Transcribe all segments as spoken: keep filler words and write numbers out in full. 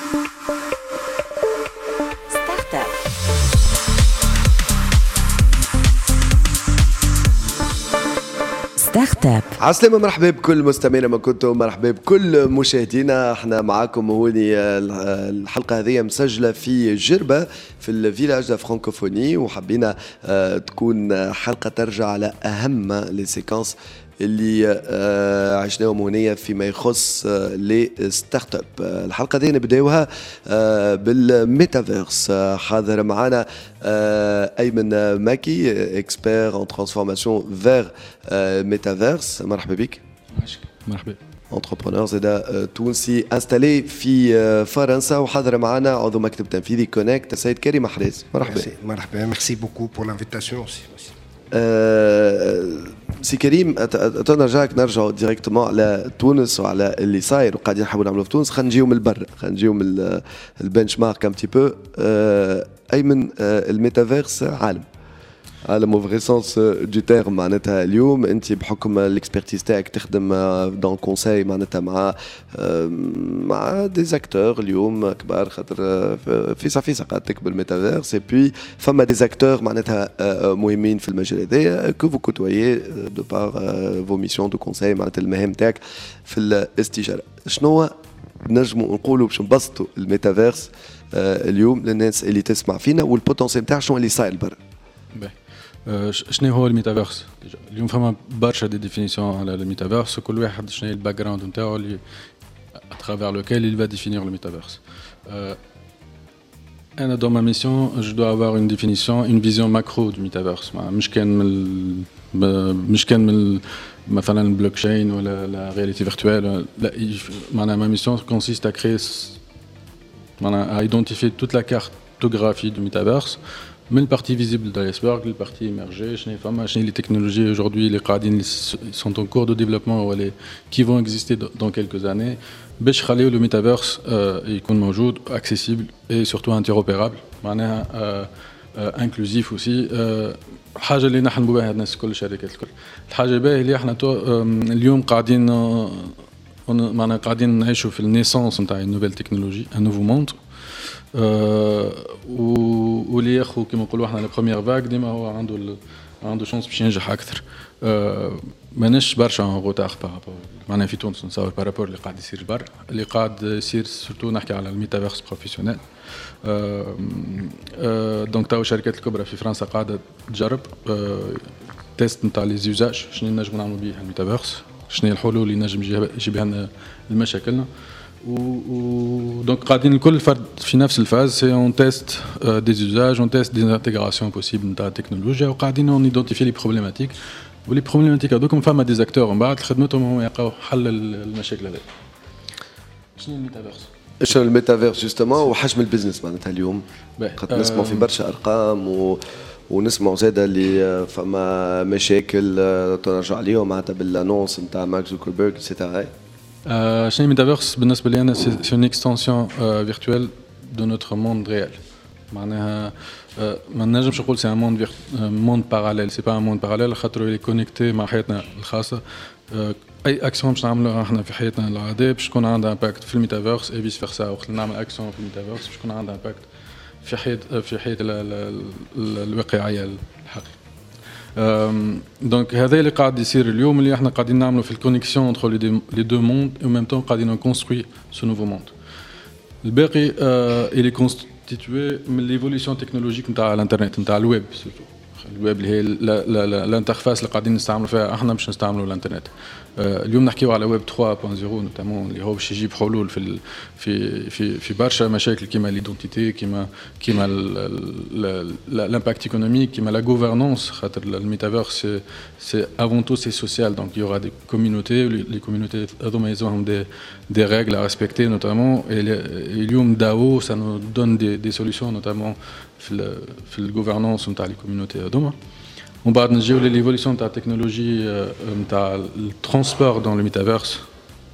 ستارت اب. عسلامة، مرحبا بكل مستمعينا ما كنتم، مرحبا بكل مشاهدينا. احنا معاكم هوني الحلقة هذه مسجلة في جربة في الفيلاج فرانكوفوني، وحبينا تكون حلقة ترجع على أهم لي سيكونس اللي عشناهم هنا فيما يخص لي ستارت اب. الحلقه دي نبداوها بالميتافيرس. حاضر معنا ايمن ماكي، اكسبير ان ترانسفورماسيون فير ميتافيرس. مرحبا بك. مرحبا. انتربرونور زاده تونسي انستالي في فرنسا، وحاضر معنا عضو مكتب تنفيذي كونكت السيد كريم محرز. مرحبا. مرحبا، ميرسي بوكو بور لانفيتاسيون. سي كريم، نرجعك نرجعوا ديريكتومون على تونس وعلى اللي صاير وقاعدين نحاولوا نعملوا في تونس. خلينا نجيو من البر، خلينا نجيو من البنش مارك ان بتي بو. ايمن، الميتافيرس عالم عالم او فري سونس دو تيرم. معناتها اليوم انت بحكم الاكسبرتيز تاعك تخدم دون كونساي معناتها مع مع دي زاكتور اليوم كبار، خاطر فيسا فيسا قاعد تكبر الميتافيرس، اي بي فما دي زاكتور معناتها مهمين في المجال هذايا كو فو كوتويي دو بار فو ميسيون دو كونساي، معناتها المهام تاعك في الاستشاره. شنو نجموا نقولوا باش نبسطوا الميتافيرس اليوم للناس اللي تسمع فينا، والبوتنسيال نتاعها شنو اللي صاير برا؟ شنو هو الميتافيرس؟ اليوم فما برشا دي ديفينيسيون على الميتافيرس، وكل واحد شنو هي الباك جراوند نتاعو اللي اترافير لوكيل il va définir le métaverse. انا dans ma mission je dois avoir une définition, une vision macro du métaverse. مش كان من مش كان من مثلا البلوك تشين ولا la réalité virtuelle. لا، معناها ma mission consiste à créer معناها à identifier toute la cartographie du métaverse, من البارتي فيزيبل de l'iceberg, le partie émergée, شنو فما شنو les technologies aujourd'hui اللي قاعدين sont en cours de développement ou les qui vont exister dans quelques années باش يخليو le métaverse يكون موجود, accessible et surtout interopérable, معناها inclusif aussi. الحاجه اللي نحلموا بها الناس كل الشركات الكل. الحاجه باهيه اللي احنا اليوم قاعدين معناها قاعدين نعيشوا في النيسانس نتاع نوفيل تكنولوجي، ان نوفو موند. واللي ياخذ كما نقولوا احنا لا بروميير فاغ ديما هو عنده عنده شانس باش ينجح اكثر. ماناش برشا ان روتار بارابور معناها في تونس نصور بارابور اللي قاعد يصير برا، اللي قاعد يصير سورتو نحكي على الميتافيرس بروفيسيونيل. دونك تاو الشركات الكبرى في فرنسا قاعده تجرب تيست نتاع لي زيوزاج، شنو نجموا نعملوا به الميتافيرس، شنو الحلول اللي نجم يجيب لنا لمشاكلنا. و donc قاعدين الكل فرد في نفس الفاز، سي اون تيست دي زوزاج، اون تيست دي انتغراسيون بوسيبل نتاع التكنولوجيا، وقاعدين اون ايدونتيفي لي بروبليماتيك، ولي بروبليماتيك هذوكم فما دي زاكتور من بعد خدمتهم هم يلقاو حل المشاكل هذه. شنو الميتافيرس؟ شنو الميتافيرس جوستومون وحجم البيزنس معناتها اليوم؟ قد نسمعوا في برشا ارقام و ونسمعوا زاده اللي فما مشاكل ترجع عليهم معناتها بالانونس نتاع مارك زوكربيرغ سيتيرا. شنو الميتافيرس بالنسبه لي انا؟ سي اون اكستنسيون فيرتوال دو نوتر موند ريال. معناها ما نجمش نقول سي ان موند موند باراليل، سي با ان موند باراليل خاطر اللي كونيكتي مع حياتنا الخاصه. اي اكسيون باش نعملوها احنا في حياتنا العاديه باش تكون عندها امباكت في الميتافيرس، اي فيس فيرسا. وقت نعمل اكسيون في الميتافيرس باش تكون عندها امباكت في حياه في حياه الواقعيه الحقيقيه. دونك هذا اللي قاعد يصير اليوم، اللي احنا قاعدين نعملوا في الكونيكسيون انتر لي دو موند، او ميم طون قاعدين نكونستروي سو نوفو موند. الباقي اللي كونستيتوي من ليفوليسيون تكنولوجيك نتاع الانترنت نتاع الويب. سورتو الويب اللي هي الانترفاس اللي قاعدين نستعملوا فيها احنا باش نستعملوا الانترنت. اليوم نحكيو على ويب ثلاثة نقطة صفر نوتامون، اللي هو باش يجيب حلول في في في في برشا مشاكل كيما ليدونتيتي، كيما كيما لامباكت ايكونوميك، كيما لا غوفرنانس. خاطر الميتافيرس سي افون تو سي سوسيال، دونك يورا دي كوميونيتي، لي كوميونيتي هذوما يلزمهم دي دي ريغل ا ريسبكتي نوتامون. اليوم داو سا نو دون دي دي سوليسيون نوتامون في في الغوفرنانس نتاع لي كوميونيتي هذوما. ومن بعد نجيو ليفوليسيون تاع التكنولوجي نتاع الترونسبور دون لو ميتافيرس.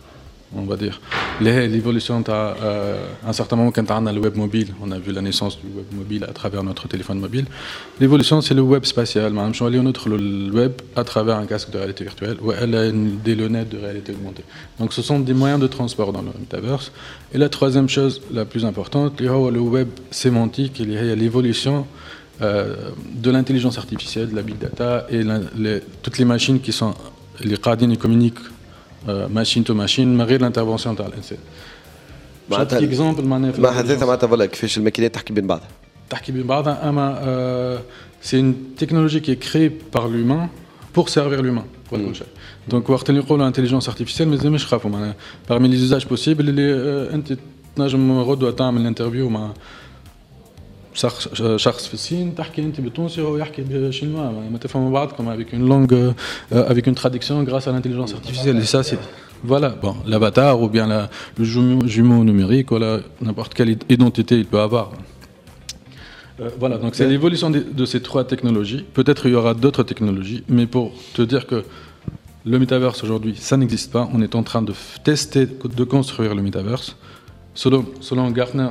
on va dire. Les- L'évolution, à un certain moment, quand on a le web mobile, on a vu la naissance du web mobile à travers notre téléphone mobile. L'évolution, c'est le web spatial. Madame Chouali, on autre le web à travers un casque de réalité virtuelle, où elle a une, des lunettes de réalité augmentée. Donc, ce sont des moyens de transport dans le metaverse. Et la troisième chose, la plus importante, il y a le web sémantique, il y a l'évolution euh, de l'intelligence artificielle, de la big data et la, les, toutes les machines qui sont les qadines et communiquent machine to machine من غير الانترفونسيون تاع الانسان. معناتها اكزامبل معناها ما حدثها معناتها فوالا كيفاش الماكينات تحكي بين بعضها. تحكي بين بعضها اما c'est une technologie qui est créée par l'humain pour servir l'humain. Donc وقت اللي نقولوا intelligence artificielle ما لازمش نخافوا معناها parmi les usages possibles اللي انت تنجم غدوه تعمل انترفيو مع شخص شخص في الصين تحكي انت بالتونسي وهو يحكي بالشينوا ما تفهموا بعضكم avec une langue euh, avec une traduction grâce à l'intelligence artificielle et ça c'est voilà bon l'avatar ou bien la, le jumeau, jumeau numérique ou la, n'importe quelle identité il peut avoir euh, voilà donc c'est l'évolution de, de ces trois technologies peut-être il y aura d'autres technologies mais pour te dire que le metaverse aujourd'hui ça n'existe pas on est en train de tester de construire le metaverse Selon, selon Gartner,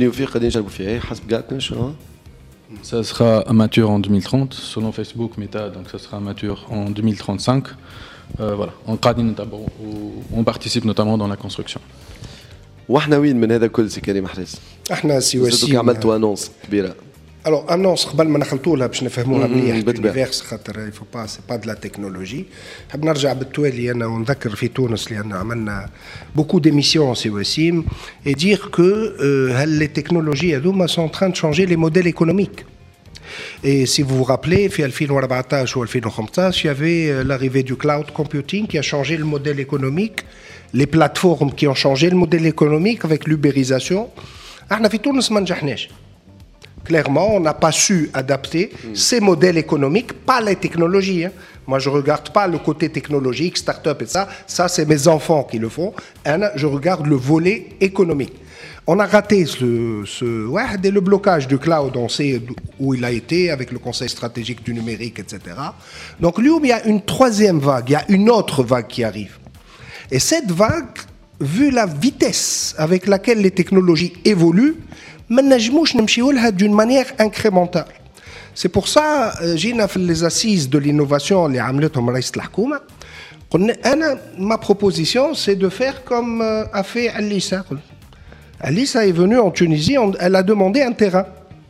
ça sera mature en deux mille trente. Selon Facebook, Meta, donc ça sera mature en deux mille trente-cinq. Euh, voilà, on, on participe notamment dans la construction. وإحنا وين من هذا كل سي كريم حريص؟ احنا سي وسيم عملتوا انونس كبيره. Alors, annonce, قبل ما نخلطوا لها باش نفهموها مليح بالفيرس خاطر يفو با سي با دو لا تكنولوجي. حاب نرجع بالتوالي انا ونذكر في تونس لان عملنا بوكو ديميسيون سي وسيم et dire que هل les technologies هذوما sont en train de changer les modèles économiques. Et si vous vous rappelez, في ألفين وأربعطاش و ألفين وخمسطاش, il y avait l'arrivée du cloud computing qui a changé le modèle économique, les plateformes qui ont changé le modèle économique avec l'ubérisation. احنا في تونس ما نجحناش. Clairement, on n'a pas su adapter mmh. ces modèles économiques, pas les technologies. Hein. Moi, je ne regarde pas le côté technologique, start-up et ça. Ça, c'est mes enfants qui le font. Et je regarde le volet économique. On a raté ce, ce ouais, dès le blocage du cloud, on sait où il a été avec le Conseil stratégique du numérique, et cetera. Donc, lui, il y a une troisième vague, il y a une autre vague qui arrive. Et cette vague, vu la vitesse avec laquelle les technologies évoluent, ما نجموش نمشيو لها d'une manière incrémentale. C'est pour ça جينا في les assises de l'innovation اللي عملتهم رئيس الحكومة قلنا أنا ma proposition c'est de faire comme a fait Alissa. Alissa est venue en Tunisie, elle a demandé un terrain.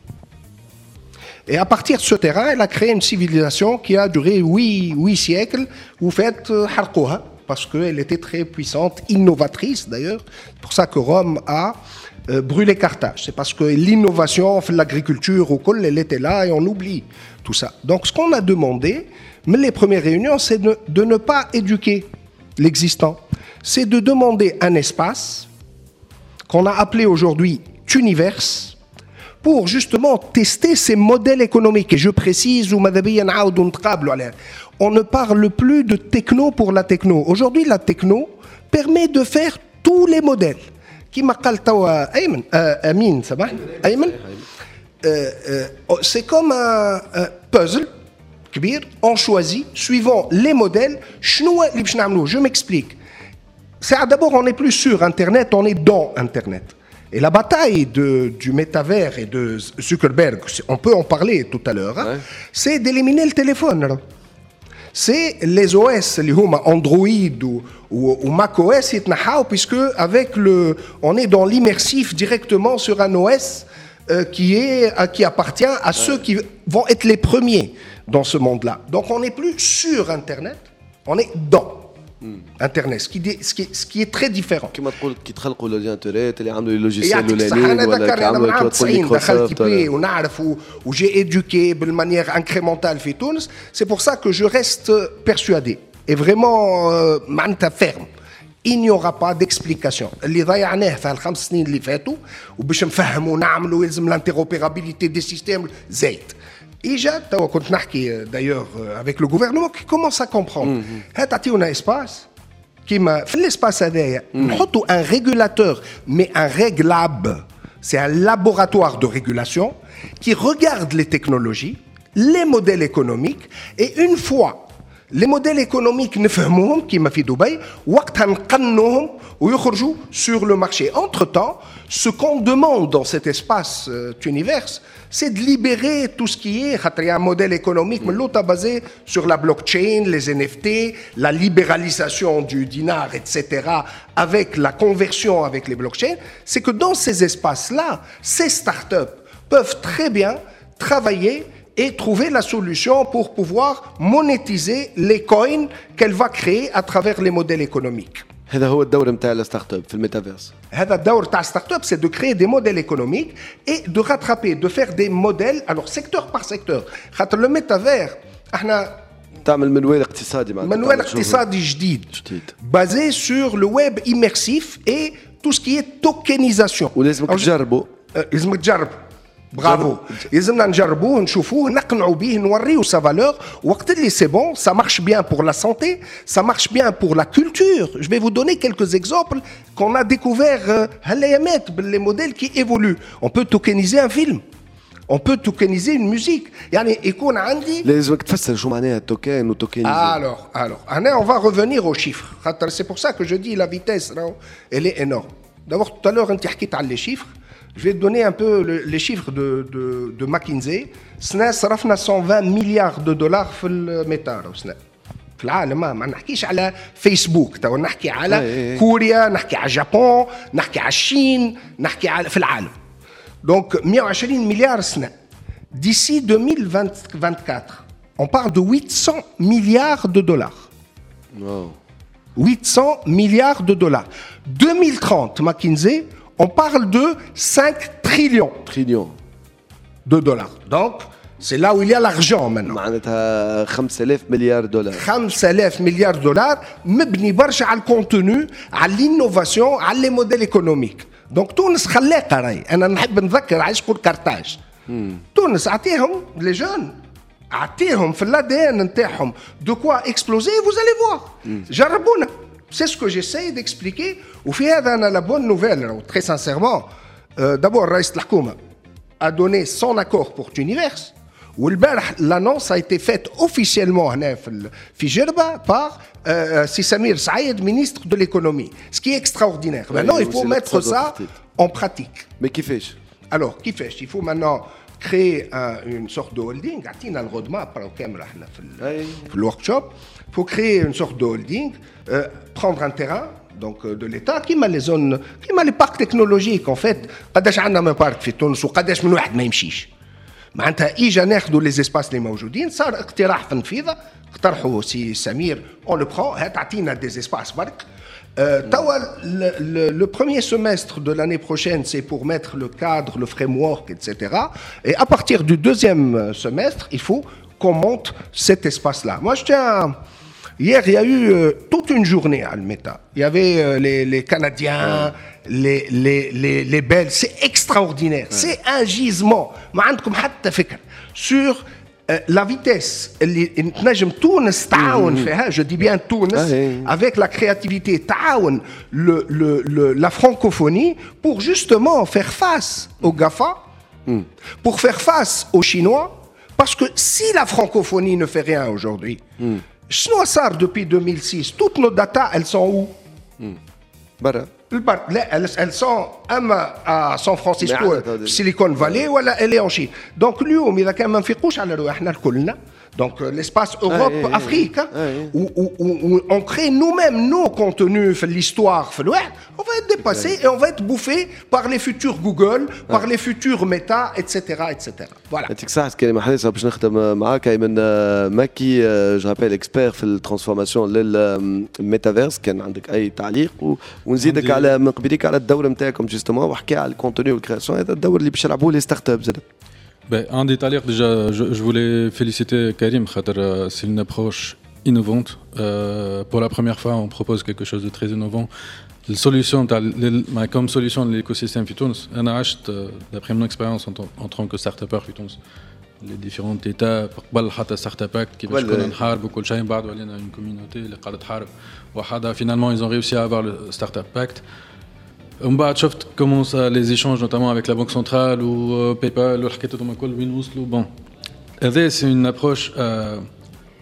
Et à partir de ce terrain, elle a créé une civilisation qui a duré huit siècles où faites حرقوها parce qu'elle était très puissante, innovatrice d'ailleurs. C'est pour ça que Rome a Euh, brûler Carthage. C'est parce que l'innovation, l'agriculture, au col, elle était là et on oublie tout ça. Donc ce qu'on a demandé, mais les premières réunions, c'est de, de ne pas éduquer l'existant. C'est de demander un espace qu'on a appelé aujourd'hui Tuniverse pour justement tester ces modèles économiques. Et je précise, on ne parle plus de techno pour la techno. Aujourd'hui, la techno permet de faire tous les modèles. كما قال توا أيمن آه أمين صباح أيمن آه آه c'est comme un, un puzzle كبير on choisit suivant les modèles شنو اللي باش نعملوه. Je m'explique. C'est d'abord on n'est plus sur internet, on est dans internet. Et la bataille de, du métavers et de Zuckerberg, on peut en parler tout à l'heure, hein, ouais. c'est d'éliminer le téléphone. Alors. C'est les O S, les Android ou, ou, ou macOS, puisque avec le, on est dans l'immersif directement sur un O S euh, qui, est, à, qui appartient à ouais. ceux qui vont être les premiers dans ce monde-là. Donc on n'est plus sur Internet, on est dans Internet, ce qui, ce qui, ce qui est très différent. كما تقول كي تخلقوا الانترنت اللي عملوا اللوجيسيال الاولانيين ولا كي عملوا دخلت بي ونعرف وجي éduqué de manière incrémentale في تونس. C'est pour ça que je reste persuadé et vraiment معناتها ferme. Il n'y aura pas d'explication. اللي ضيعناه في الخمس سنين اللي فاتوا وباش نفهموا نعملوا يلزم l'interopérabilité des systèmes زايد. إجا توا كنت نحكي d'ailleurs avec le gouvernement qui commence à comprendre. هات تعطيونا espace كيما في l'espace هذايا نحطوا un régulateur mais un réglable. C'est un laboratoire de régulation qui regarde les technologies, les modèles économiques et une fois les modèles économiques نفهموهم كيما في دبي وقتها نقنوهم ويخرجوا sur le marché. Entre-temps, ce qu'on demande dans cet espace euh, Tuniverse, c'est de libérer tout ce qui est, il y a un modèle économique, mais l'autre basé sur la blockchain, les N F T, la libéralisation du dinar, et cetera, avec la conversion avec les blockchains, c'est que dans ces espaces-là, ces startups peuvent très bien travailler et trouver la solution pour pouvoir monétiser les coins qu'elle va créer à travers les modèles économiques. هذا هو الدور نتاع الستارت اب في الميتافيرس. هذا الدور تاع ستارت اب c'est de créer des modèles économiques et de rattraper, de faire des modèles alors secteur par secteur. خاطر le métavers احنا تعمل منوال اقتصادي معناتها. منوال اقتصادي جديد. جديد. basé sur le web immersif et tout ce qui est tokenisation. ولازمك تجربه. لازمك تجرب. برافو يلزمنا نجربوه نشوفوه نقنعوا به نوريو sa valeur وقت اللي c'est bon ça marche bien pour la santé ça marche bien pour la culture. Je vais vous donner quelques exemples qu'on a découvert هالأيامات باللي modèles qui évoluent. On peut tokeniser un film, on peut tokeniser une musique. يعني يكون عندي لازمك تفسر شو معناها توكن وتوكينيزي. Alors alors هنا on va revenir aux chiffres. C'est pour ça que je dis la vitesse elle est énorme. D'abord tout à l'heure انت حكيت على les chiffres. Je vais te donner un peu le, les chiffres de, de, de McKinsey. سنة صرفنا cent vingt milliards de dollars في الميتا سنة في العالم. ما نحكيش على فيسبوك تو نحكي على أي كوريا نحكي على اليابان نحكي على الصين نحكي على في العالم. Donc مئة وعشرين مليار سنة. D'ici deux mille vingt-quatre, on parle de huit cents milliards de dollars. Wow. huit cents milliards de dollars. deux mille trente, McKinsey, on parle de cinq trillions trillions de dollars. Donc, c'est là où il y a l'argent maintenant. معناتها خمسة آلاف مليار دولار. خمسة آلاف مليار دولار مبني برشا على الكونتوني، على الانوفاسيون، على لي موديل ايكونوميك. دونك تونس خلاقه راهي. انا نحب نذكر عايش نقول كارتاج. تونس اعطيهم لي جون اعطيهم في الادي ان نتاعهم دو كوا اكسبلوزي vous allez voir. جربونا. C'est ce que j'essaie d'expliquer. وفي هذا أنا la bonne nouvelle, très sincèrement. Euh, d'abord, رئيس الحكومة a donné son accord pour Tuniverse. والبارح l'annonce a été faite officiellement هنا في في جربة par euh, si Samir Saïd, ministre de l'économie. Ce qui est extraordinaire. Oui, maintenant, il faut mettre ça en pratique. Mais كيفاش؟ Alors, كيفاش؟ Il faut maintenant créer un, une sorte de holding. عطينا الroadmap على كامل احنا في في الworkshop. Il faut créer une sorte de holding, euh, prendre un terrain donc euh, de l'État qui m'a les zones, qui m'a les parcs technologiques en fait. قداش عندنا من بارك في تونس وقداش من واحد ما يمشيش. معناتها إجا ناخذوا les espaces اللي موجودين صار اقتراح في النفيذة اقترحوا سي سمير on le prend هات تعطينا des espaces برك. Euh, توا le, le, le premier semestre de l'année prochaine c'est pour mettre le cadre, le framework, et cetera. Et à partir du deuxième semestre il faut qu'on monte cet espace-là. Moi je tiens hier, il y a eu euh, toute une journée à Almeta. Il y avait euh, les, les Canadiens, les, les, les, les Belges. C'est extraordinaire. Ouais. C'est un gisement. Sur euh, la vitesse. Je dis bien Tunis, avec la créativité, le, le, le, la francophonie, pour justement faire face aux GAFA, mm. pour faire face aux Chinois. Parce que si la francophonie ne fait rien aujourd'hui, mm. شنو صار depuis deux mille six? Toutes nos data, elles sont où? برا. Elles sont à San Francisco, Silicon Valley, ou elle est en Chine. Donc اليوم إذا كان ما نفيقوش على رواحنا كلنا. Donc l'espace Europe-Afrique, ah, oui. où, où, où on crée nous-mêmes nos contenus, l'histoire, on va être dépassé et on va être bouffé par les futurs Google, par ah. les futurs Meta, et cetera, et cetera. Voilà. يعطيك الصحة كلمة حديثة باش نختم معاك من ماكي جو رابيل اكسبير في الترانسفورماسيون للميتافيرس. كان عندك أي تعليق ونزيدك على من قبليك على الدور نتاعكم جوستومون وحكي على الكونتوني والكرياسيون. هذا الدور اللي باش يلعبوه لي ستارت اب زاد. Ben, un des talents, déjà, je, je voulais féliciter Karim, c'est une approche innovante. Euh, pour la première fois, on propose quelque chose de très innovant. La solution, comme solution de l'écosystème Fitons, on a acheté, d'après mon expérience en, en tant que start-upper Fitons, les différents états, pour start-up act, qui va se connaître, beaucoup de choses, on a une communauté, finalement, ils ont réussi à avoir le start-up act. On va voir comment ça, les échanges, notamment avec la Banque centrale ou euh, PayPal, ou bon, c'est une approche euh,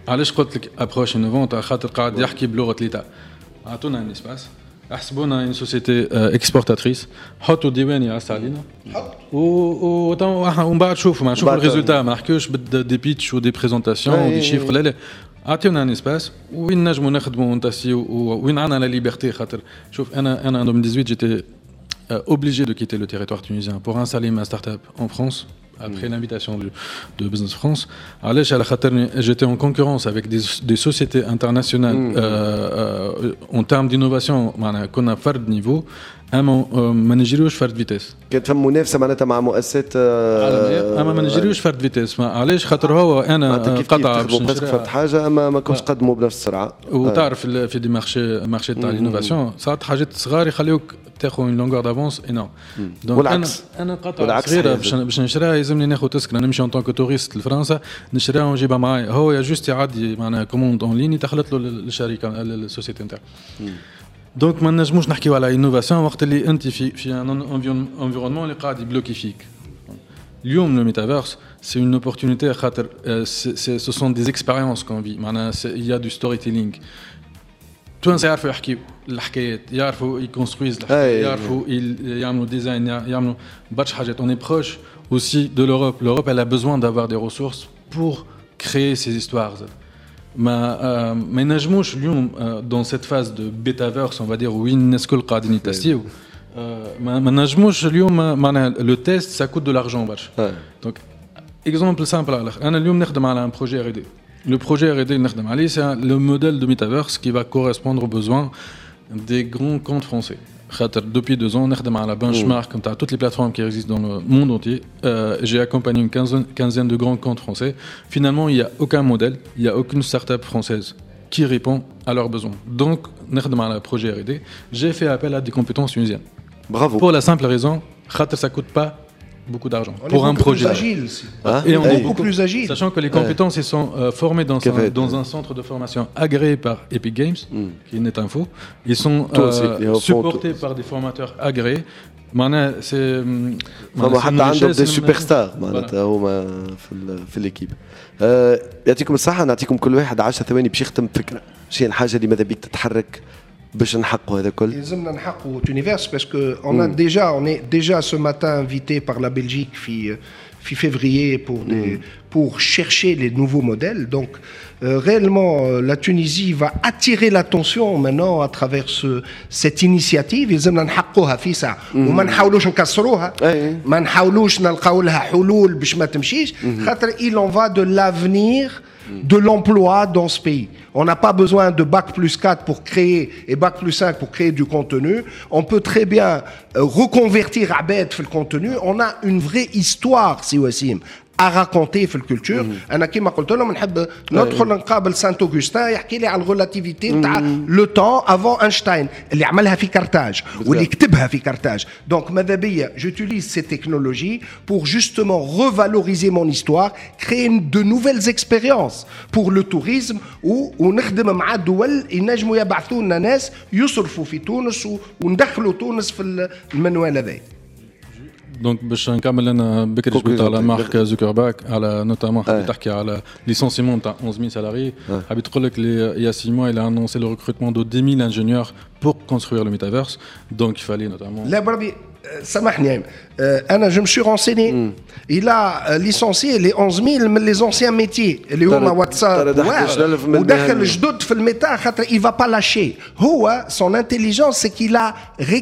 علاش قلت لك ابروش انوفونت على خاطر قاعد يحكي بلغه ليتا. اعطونا ان اسباس احسبونا ان سوسيتي اكسبورتاتريس حطوا ديوان يعس علينا حط و ومن بعد شوفوا ما نشوفوا الريزولتا ما نحكيوش دي بيتش ودي بريزونطاسيون ودي شيفر لا لا اعطيونا ان اسباس وين نجموا نخدموا ونتاسيو وين عندنا لا ليبرتي خاطر شوف انا انا en deux mille dix-huit j'étais euh, obligé de quitter le territoire tunisien pour installer ma start-up en France après mmh. l'invitation de, de Business France. J'étais en concurrence avec des, des sociétés internationales mmh. euh, euh, en termes d'innovation qu'on a fait de niveau. ما نجريوش فرد فيتيس كانت فما منافسه معناتها مع مؤسسات عالميه اما ما نجريوش فرد فيتيس علاش خاطر هو انا قطع باش فرد حاجه اما ما كنتش قدموا بنفس السرعه وتعرف في دي مارشي مارشي تاع الانوفاسيون صارت حاجات صغار يخليوك تاخذ اون لونغور دافونس انورم دونك انا انا قطعه صغيره باش باش نشريها يلزمني ناخذ تذكره نمشي اون طونك توريست لفرنسا نشريها ونجيبها معايا هو يا جوست يعدي معناها كوموند اون لين تخلط له الشركه السوسيتي نتاعو دونك ما نجموش نحكيو على انوفاسيون وقت اللي انت في في ان انفيرونمون اللي قاعد يبلوكي فيك. اليوم لو ميتافيرس سي اون اوبورتونيتي خاطر سو سون دي اكسبيريونس كون في معناها il y a du storytelling. التوانسه يعرفوا يحكيو الحكايات يعرفوا يكونسترويز الحكايات يعرفوا يعملوا ديزاين يعملوا برشا حاجات. On est proche aussi de l'Europe. L'Europe elle a besoin d'avoir des ressources pour créer ces histoires. ما ما نجموش اليوم dans cette phase de betaverse on va dire وين الناس كل قاعدين يتستيو ما ما نجموش اليوم معناها لو تيست ça coûte de l'argent برشا. دونك اكزومبل سامبل على الاخر انا اليوم نخدم على ان بروجي ار دي. لو بروجي ار دي اللي نخدم عليه سي لو موديل دو ميتافيرس qui va correspondre aux besoins des grands comptes français. خاطر depuis deux ans نخدم على benchmark comme toutes les plateformes qui existent dans le monde entier. Euh, j'ai accompagné une quinzaine, quinzaine de grands comptes français. Finalement, il n'y a aucun modèle, il n'y a aucune start-up française qui répond à leurs besoins. Donc, نخدم على projet R et D. J'ai fait appel à des compétences tunisiennes. Bravo. Pour la simple raison, خاطر ça coûte pas beaucoup d'argent on pour un projet. Plus agile, hein? Et on, on est est beaucoup plus agile. Sachant que les compétences ouais. ils sont euh, formés dans un, dans un centre de formation agréé par Epic Games, mm. qui est Netinfo. Ils sont euh, supportés par des formateurs agréés. معناها سي فما حتى عندهم دي سوبر ستار معناتها هما في في ليكيب. يعطيكم الصحه نعطيكم كل واحد عشر ثواني باش يختم فكره. شنو الحاجه اللي ماذا بيك تتحرك باش نحقوا هذا الكل؟ يلزمنا نحقوا تونيفيرس باسكو on a déjà on est déjà ce matin invité par la Belgique في في février pour des, pour chercher les nouveaux modèles. Donc euh, réellement euh, la Tunisie va attirer l'attention maintenant à travers ce, cette initiative. يلزمنا نحقوها في ساعة وما نحاولوش نكسروها ما نحاولوش نلقاو لها حلول باش ما تمشيش خاطر il en va de l'avenir de l'emploi dans ce pays. On n'a pas besoin de bac plus quatre pour créer et bac plus cinq pour créer du contenu. On peut très bien euh, reconvertir Abed في le contenu. On a une vraie histoire, si Wassim, à raconter في الكولتور. أنا كيما قلت لهم نحب ندخل نقابل سانت أوغسطين يحكي لي على الريلاتيفيتي نتاع لو طون افون اينشتاين اللي عملها في كارتاج واللي كتبها في كارتاج. دونك ماذا بيا j'utilise ces technologies pour justement revaloriser mon histoire, créer de nouvelles expériences pour le tourisme ونخدم مع دول ينجموا يبعثوا لنا ناس يصرفوا في تونس وندخلوا تونس في المنوال هذا. دونك باش نكمل انا بكري جبت على مارك زوكربيرغ على نوتامون حبيت تحكي على ليسونسيمون تاع onze mille salariés. حبيت تقول لك il y a six mois il a annoncé le recrutement de dix mille ingénieurs pour construire le métaverse. Donc il fallait notamment لا بربي سامحني انا je me suis renseigné. Il a licencié les onze mille من les anciens métiers اللي هما واتساب ودخل جدد في الميتا خاطر il va pas lâcher. هو son intelligence c'est qu'il a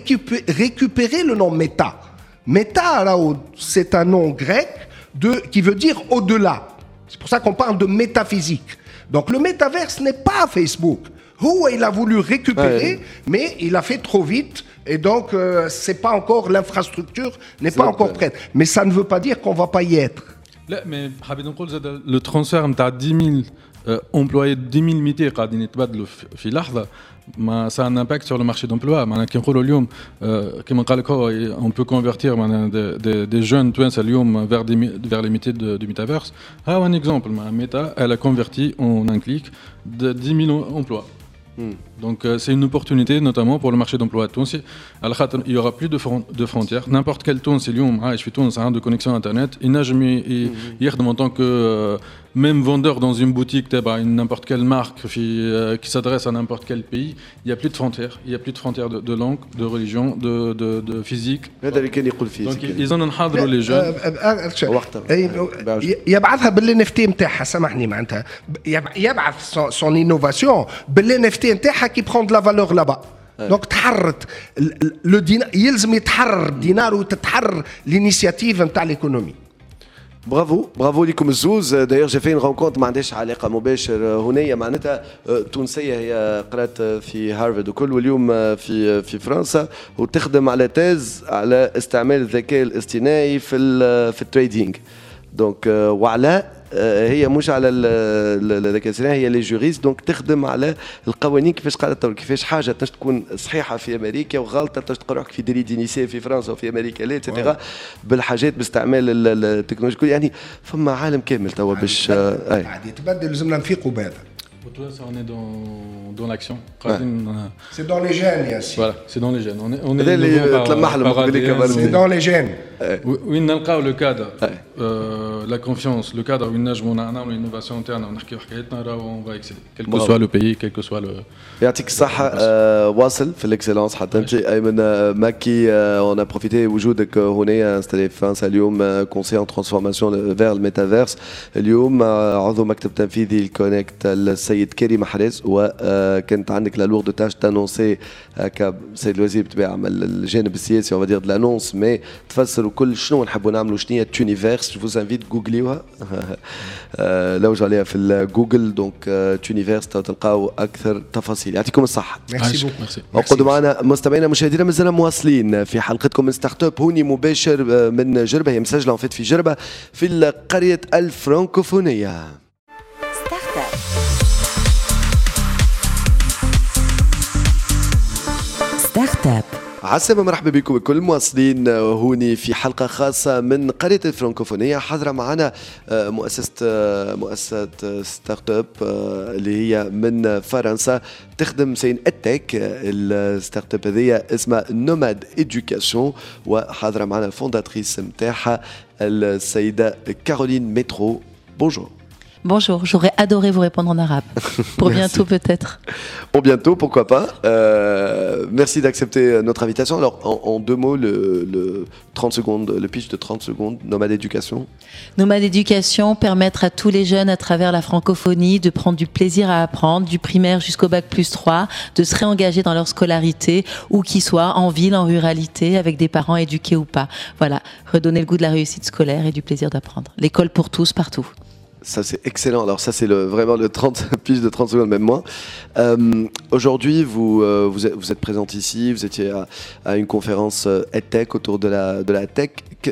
récupéré le nom méta. Méta, c'est un nom grec de, qui veut dire au-delà. C'est pour ça qu'on parle de métaphysique. Donc le métaverse n'est pas Facebook. Où il a voulu récupérer, ouais. mais il a fait trop vite. Et donc, euh, c'est pas encore, l'infrastructure n'est c'est pas encore prête. Mais ça ne veut pas dire qu'on va pas y être. Là, mais le transfert de dix mille euh, employés, dix mille métiers, ما ça a un impact sur le marché d'emploi. معناها كي نقولوا اليوم كيما قال لك هو on peut convertir معناها des des jeunes توانسه اليوم vers des vers les métiers du métaverse. ها un exemple مع Meta elle a converti en un clic de dix mille emplois. Mm. Donc euh, c'est une opportunité notamment pour le marché d'emploi tunisien. Il n'y aura plus de, fron- de frontières. N'importe quel Tunisien اليوم عايش في تونس عنده connexion internet. Il n'a jamais يخدم en tant que euh, même vendeur dans une boutique تبع n'importe quelle marque في, euh, qui s'adresse à n'importe quel pays. Il n'y a plus de frontières. Il n'y a plus de frontières de, de langue, de religion, de, de, de physique. Donc ils en enحضروا les jeunes. يبعثها بالان اف تي نتاعها سامحني معناتها يبعث son innovation بالان اف تي نتاعها كي prend de la valeur là-bas. دونك تحررت لو دينار يلزم يتحرر الدينار وتتحرر الانيشياتيف نتاع الايكونومي. برافو برافو لكم الزوز. داير جي في رونكونت ما عندهاش علاقه مباشر هنيه معناتها تونسيه هي قرات في هارفارد وكل واليوم في في فرنسا وتخدم على تيز على استعمال الذكاء الاصطناعي في في التريدينغ. دونك وعلى هي مش على الذكاء الاصطناعي هي لي جوريست دونك تخدم على القوانين كيفاش قاعده كيفاش حاجه تنجم تكون صحيحه في امريكا وغلطه تنجم تقرا في ديلي دينيسي في فرنسا وفي امريكا لا اتسيتيرا بالحاجات باستعمال التكنولوجيا يعني فما عالم كامل توا باش قاعد يتبدل لازمنا نفيقوا بهذا. Pour toi, ça, on est dans, dans l'action. Ouais. C'est dans les gènes, Yassine. Voilà, c'est dans les gènes. On est, on est c'est dans les gènes. Oui, le cadre, euh, la confiance, le cadre où on a l'innovation interne, on va exceller. Quel que soit le pays, quel que soit le... يعطيك الصحة واصل في الاكسلانس حتى انت ايمن مكي. on a profité وجودك هنا installé في فرنسا اليوم conseiller en transformation vers le métaverse. اليوم عضو مكتب تنفيذي الكونكت السيد كريم محرز وكانت عندك لا لورد تاش تانونسي هكا سيد الوزير بطبيعة الجانب السياسي on va dire de l'annonce mais تفسروا كل شنو نحبوا نعملوا شنو هي تونيفيرس. جو فوز انفيت جوجليوها لوجوا عليها في جوجل دونك تونيفيرس تلقاو اكثر تفاصيل. يعطيكم الصحة. ميرسي بوكو. وقعدوا معنا مستمعينا مشاهدينا مازلنا مواصلين في حلقتكم من ستارت اب هوني مباشر من جربة. هي مسجلة في في جربة في قرية الفرنكوفونية. ستارت اب عسلامة مرحبا بكم بكل المواصلين هوني في حلقة خاصة من قرية الفرنكوفونية. حاضرة معنا مؤسسة مؤسسة ستارت اب اللي هي من فرنسا تخدم سين التك. الستارت اب هذه اسمها نوماد إدوكاسيون وحاضرة معنا الفونداتريس نتاعها السيدة كارولين ميترو. بونجور. Bonjour, j'aurais adoré vous répondre en arabe. Pour bientôt peut-être. Pour bientôt, pourquoi pas. Euh, merci d'accepter notre invitation. Alors, en, en deux mots, le, le trente secondes, le pitch de trente secondes, Nomade Éducation. Nomade Éducation, permettre à tous les jeunes à travers la francophonie de prendre du plaisir à apprendre, du primaire jusqu'au bac plus trois, de se réengager dans leur scolarité, où qu'ils soient, en ville, en ruralité, avec des parents éduqués ou pas. Voilà, redonner le goût de la réussite scolaire et du plaisir d'apprendre. L'école pour tous, partout. Ça c'est excellent. Alors ça c'est le, vraiment le trente pitch de trente secondes, même moins. Euh, aujourd'hui vous, euh, vous, êtes, vous êtes présente ici, vous étiez à, à une conférence EdTech autour de la, de la tech. Que,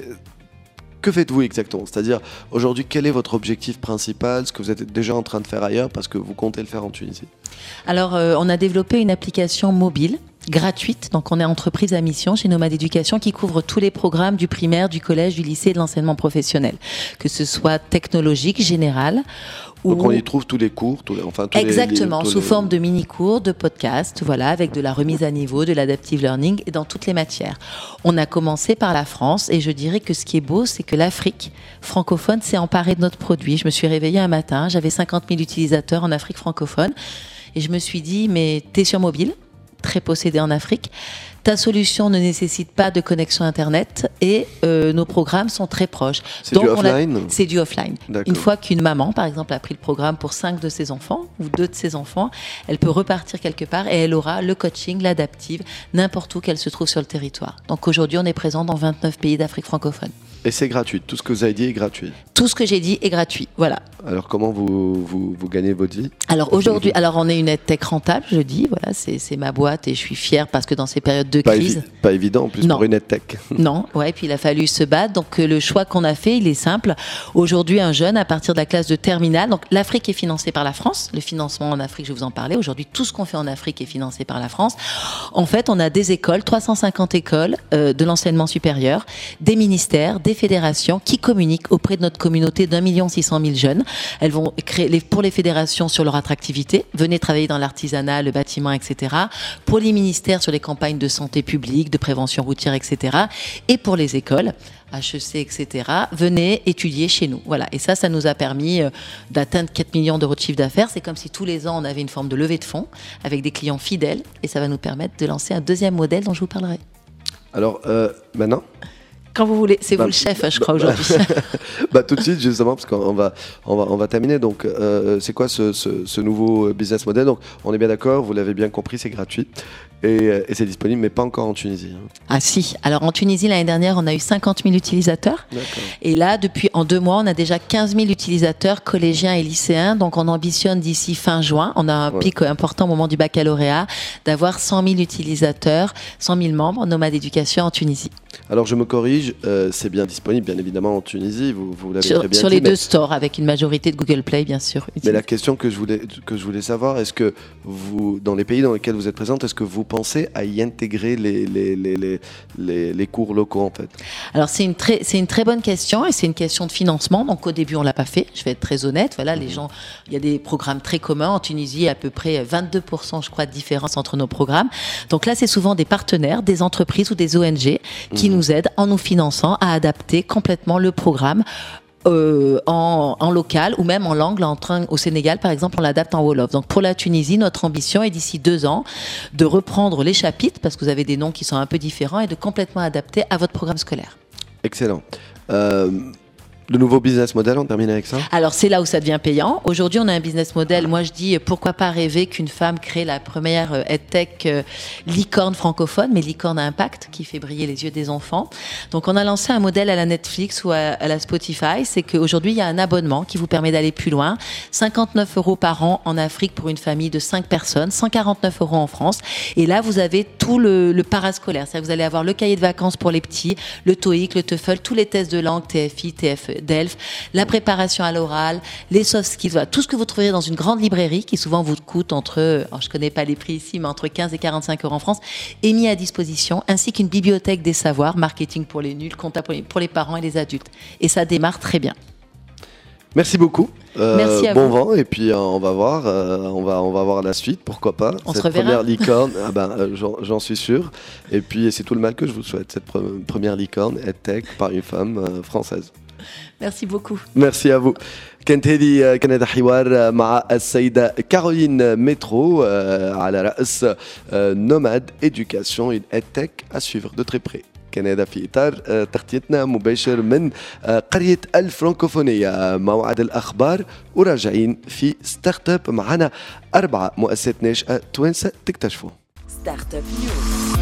que faites-vous exactement? C'est-à-dire aujourd'hui quel est votre objectif principal, ce que vous êtes déjà en train de faire ailleurs parce que vous comptez le faire en Tunisie? Alors euh, on a développé une application mobile gratuite, donc on est entreprise à mission chez Nomade Éducation qui couvre tous les programmes du primaire, du collège, du lycée et de l'enseignement professionnel, que ce soit technologique, général. Donc on y trouve tous les cours, tous les, enfin tous exactement, les, tous sous les... forme de mini-cours, de podcasts, voilà, avec de la remise à niveau, de l'adaptive learning et dans toutes les matières. On a commencé par la France et je dirais que ce qui est beau, c'est que l'Afrique francophone s'est emparée de notre produit. Je me suis réveillée un matin, j'avais cinquante mille utilisateurs en Afrique francophone et je me suis dit, mais t'es sur mobile ? Très possédé en Afrique. Ta solution ne nécessite pas de connexion Internet et euh, nos programmes sont très proches. C'est Donc, du offline ? C'est du offline. D'accord. Une fois qu'une maman, par exemple, a pris le programme pour cinq de ses enfants ou deux de ses enfants, elle peut repartir quelque part et elle aura le coaching, l'adaptive, n'importe où qu'elle se trouve sur le territoire. Donc aujourd'hui, on est présent dans vingt-neuf pays d'Afrique francophone. Et c'est gratuit. Tout ce que vous avez dit est gratuit. Tout ce que j'ai dit est gratuit. Voilà. Alors comment vous, vous, vous gagnez votre vie? Alors aujourd'hui, alors on est une EdTech rentable, je dis. Voilà, c'est, c'est ma boîte et je suis fière parce que dans ces périodes de pas crise, évi- pas évident en plus non. pour une EdTech. Non, ouais. Puis il a fallu se battre. Donc le choix qu'on a fait, il est simple. Aujourd'hui, un jeune à partir de la classe de terminale. Donc l'Afrique est financée par la France. Le financement en Afrique, je vais vous en parler. Aujourd'hui, tout ce qu'on fait en Afrique est financé par la France. En fait, on a des écoles, trois cent cinquante écoles euh, de l'enseignement supérieur, des ministères, des fédérations qui communiquent auprès de notre communauté d'un million six cent mille jeunes Elles vont créer les, pour les fédérations sur leur attractivité. Venez travailler dans l'artisanat, le bâtiment, et cetera. Pour les ministères sur les campagnes de santé publique, de prévention routière, et cetera. Et pour les écoles, H E C, et cetera. Venez étudier chez nous. Voilà. Et ça, ça nous a permis euh, d'atteindre quatre millions d'euros de chiffre d'affaires. C'est comme si tous les ans, on avait une forme de levée de fonds avec des clients fidèles. Et ça va nous permettre de lancer un deuxième modèle dont je vous parlerai. Alors, euh, maintenant Quand vous voulez. C'est bah, vous le chef, bah, je crois, bah, aujourd'hui. bah, tout de suite, justement, parce qu'on va, on va, on va terminer. Donc, euh, c'est quoi ce, ce, ce nouveau business model? Donc, on est bien d'accord, vous l'avez bien compris, c'est gratuit. Et, et c'est disponible, mais pas encore en Tunisie. Hein. Ah si. Alors en Tunisie, l'année dernière, on a eu cinquante mille utilisateurs. D'accord. Et là, depuis en deux mois, on a déjà quinze mille utilisateurs, collégiens et lycéens. Donc on ambitionne d'ici fin juin, on a un ouais. pic important au moment du baccalauréat, d'avoir cent mille utilisateurs, cent mille membres nomades d'éducation en Tunisie. Alors je me corrige, euh, c'est bien disponible, bien évidemment, en Tunisie, vous, vous l'avez sur, très bien sur dit. Sur les mais... deux stores, avec une majorité de Google Play, bien sûr. Mais la question que je voulais, que je voulais savoir, est-ce que vous, dans les pays dans lesquels vous êtes présente, est-ce que vous pensez à y intégrer les, les, les, les, les, les cours locaux, en fait? Alors c'est une, très, c'est une très bonne question, et c'est une question de financement. Donc au début, on ne l'a pas fait, je vais être très honnête. Voilà, mmh. les gens, il y a des programmes très communs. En Tunisie, à peu près vingt-deux pour cent, je crois, de différence entre nos programmes. Donc là, c'est souvent des partenaires, des entreprises ou des O N G qui mmh. nous aident en nous finançant à adapter complètement le programme euh, en, en local ou même en langue. Là, en train, au Sénégal, par exemple, on l'adapte en Wolof. Donc pour la Tunisie, notre ambition est d'ici deux ans de reprendre les chapitres, parce que vous avez des noms qui sont un peu différents, et de complètement adapter à votre programme scolaire. Excellent. Euh... Le nouveau business model, on termine avec ça? Alors, c'est là où ça devient payant. Aujourd'hui, on a un business model. Moi, je dis, pourquoi pas rêver qu'une femme crée la première EdTech euh, licorne francophone, mais licorne à impact, qui fait briller les yeux des enfants. Donc, on a lancé un modèle à la Netflix ou à, à la Spotify. C'est qu'aujourd'hui, il y a un abonnement qui vous permet d'aller plus loin. cinquante-neuf euros par an en Afrique pour une famille de cinq personnes, cent quarante-neuf euros en France. Et là, vous avez tout le, le parascolaire. C'est-à-dire que vous allez avoir le cahier de vacances pour les petits, le TOEIC, le TOEFL, tous les tests de langue, T F I, T F E, d'Elf, la préparation à l'oral, les soft skills, voilà, tout ce que vous trouverez dans une grande librairie qui souvent vous coûte entre, alors je connais pas les prix ici, mais entre quinze et quarante-cinq euros en France, est mis à disposition, ainsi qu'une bibliothèque des savoirs, marketing pour les nuls, comptable pour les, pour les parents et les adultes. Et ça démarre très bien. Merci beaucoup. Euh, Merci à bon vous. vent, et puis euh, on va voir, euh, on va on va voir la suite, pourquoi pas. On cette se reverra. Première licorne, ah ben, euh, j'en, j'en suis sûr. Et puis c'est tout le mal que je vous souhaite, cette pre- première licorne EdTech par une femme euh, française. Merci beaucoup. Merci à vous. كانت هذه كان هذا حوار مع السيدة كارولين مترو على رأس نوماد إدوكاسيون une EdTech à suivre de très près. كان هذا في إطار تغطيتنا مباشر من قرية الفرنكوفونية. موعد الأخبار وراجعين في ستارت اب معنا أربعة مؤسسات ناشئة توانسة تكتشفوا. ستارت اب نيوز.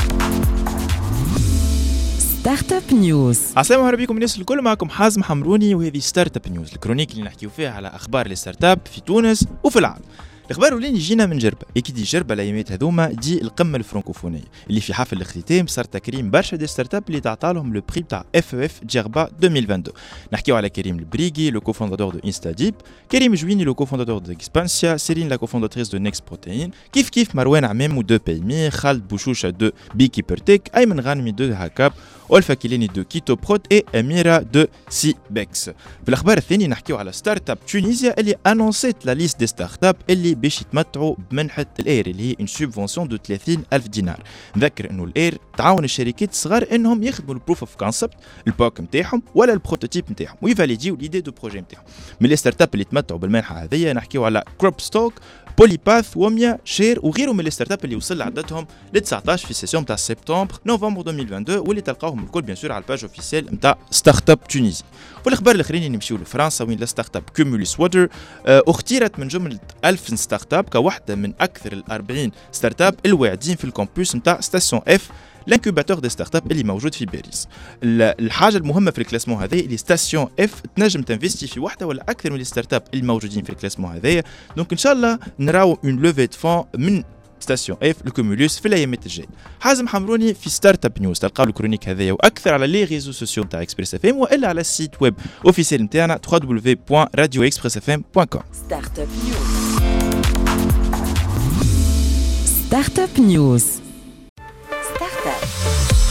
ستارت اب نيوز. السلام عليكم الناس الكل، معكم حازم حمروني وهذه ستارت اب نيوز، الكرونيك اللي نحكيو فيها على اخبار الستارت اب في تونس وفي العالم. الاخبار الاولين يجينا من جربه، كي دي جربه الايامات هذوما دي القمه الفرنكوفونيه اللي في حفل الاختتام صار تكريم برشا دي ستارت اب اللي تعطى لهم لو بري تاع اف اف جربه ألفين واثنين وعشرين. نحكيو على كريم البريغي لو كوفونداتور دو انستا ديب، كريم جويني لو كوفونداتور دو اكسبانسيا، سيرين لا كوفونداتريس دو نيكست بروتين، كيف كيف مروان عمام دو بايمي، خالد بوشوشه دو بي كيبر تيك، ايمن غانمي دو هاكاب، أولفا كيليني دو كيتو بروت اي اميرا دو سي بيكس. في الاخبار الثانيه نحكيو على ستارت اب تونيزيا اللي انونسيت لا ليست دي ستارت اب اللي باش يتمتعوا بمنحه الاير اللي هي اون سوبفونسيون دو ثلاثين ألف دينار. نذكر انه الاير تعاون الشركات الصغار انهم يخدموا البروف اوف كونسبت الباك نتاعهم ولا البروتوتيب نتاعهم ويفاليديو ليدي دو بروجي نتاعهم. من لي ستارت اب اللي تمتعوا بالمنحه هذه نحكيو على كروب ستوك، بوليباث، وميا، شير وغيرهم من الستارت اب اللي وصل عددهم ل تسعطاش في السيسيون تاع سبتمبر نوفمبر ألفين واثنين وعشرين واللي تلقاوهم الكل بيان سور على الباج اوفيسيال نتاع ستارت اب تونيزي. والاخبار الاخرين نمشيو لفرنسا وين لا ستارت اب كوموليس ووتر اختيرت من جمله ألف ستارت اب كواحده من اكثر الأربعين ستارت اب الواعدين في الكامبوس نتاع ستاسيون اف الانكوباتور دي ستارت اب اللي موجود في باريس. الحاجه المهمه في الكلاسمون هذا اللي ستاسيون اف تنجم تنفيستي في واحده ولا اكثر من الستارت اب الموجودين في الكلاسمون هذايا. دونك ان شاء الله نراو اون لوفي دو فون من ستاسيون اف الكومولوس في الايامات الجايه. حازم حمروني في ستارت اب نيوز، تلقاو الكرونيك هذايا واكثر على لي ريزو سوسيو تاع اكسبريس اف ام والا على السيت ويب اوفيسيال نتاعنا دبليو دبليو دبليو بوان راديو اكسبريس اف ام بوان كوم. ستارت اب نيوز. ستارت اب نيوز. ستارت اب.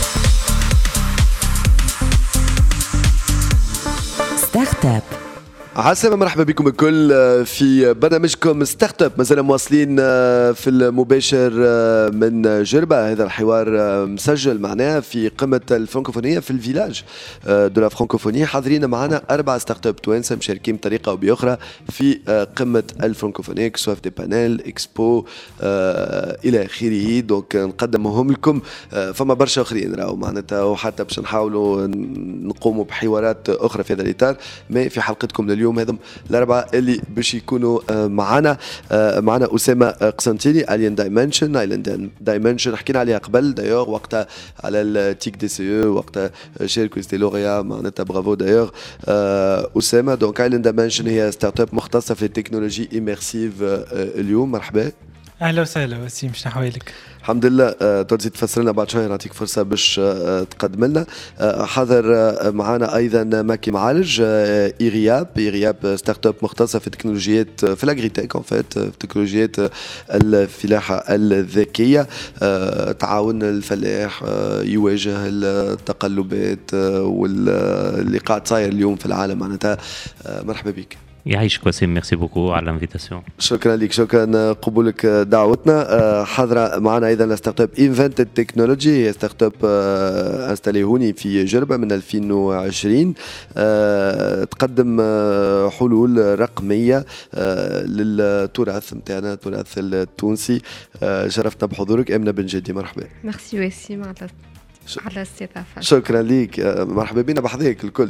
ستارت اب عسلامة، مرحبا بكم الكل في برنامجكم ستارت اب. مازال مواصلين في المباشر من جربة. هذا الحوار مسجل معناها في قمة الفرنكوفونية في الفيلاج دو لا فرانكوفونية. حاضرين معنا أربع ستارت اب توانسة مشاركين بطريقة أو بأخرى في قمة الفرنكوفونية، كسوا في دي بانيل اكسبو إلى آخره. دونك نقدمهم لكم. فما برشا آخرين راهو معناتها، وحتى باش نحاولوا نقوموا بحوارات أخرى في هذا الإطار. ما في حلقتكم لليوم اليوم هذم الأربعة اللي باش يكونوا معنا. معنا أسامة قسنطيني، ألين دايمنشن. ألين دايمنشن حكينا عليها قبل دايوغ، وقتها على التيك دي سي او، وقتها شاركوا ستي لوريا معناتها برافو دايوغ أسامة. دونك ألين دايمنشن هي ستارت اب مختصة في التكنولوجي إيميرسيف. اليوم مرحبا. اهلا وسهلا وسيم، شنو احوالك؟ الحمد لله. ترجي تفسر لنا بعد شويه، نعطيك فرصه باش تقدم لنا. حاضر معنا ايضا ماكي معالج ايرياب. ايرياب ستارت اب مختصه في تكنولوجيات في الاغريتك، ان فيت في تكنولوجيات الفلاحه الذكيه. تعاون الفلاح يواجه التقلبات واللي قاعد صاير اليوم في العالم معناتها. مرحبا بك. يعيشك وسيم، ميرسي بوكو على الانفيتاسيون. شكرا لك، شكرا قبولك دعوتنا. حاضره معنا ايضا ستارت اب انفنتد تكنولوجي. هي ستارت اب انستالي هوني في جربه من ألفين وعشرين. تقدم حلول رقميه للتراث نتاعنا، التراث التونسي. شرفتنا بحضورك امنه بن جدي، مرحبا. ميرسي وسيم على على الاستضافه. شكرا لك، مرحبا بنا بحذاك الكل.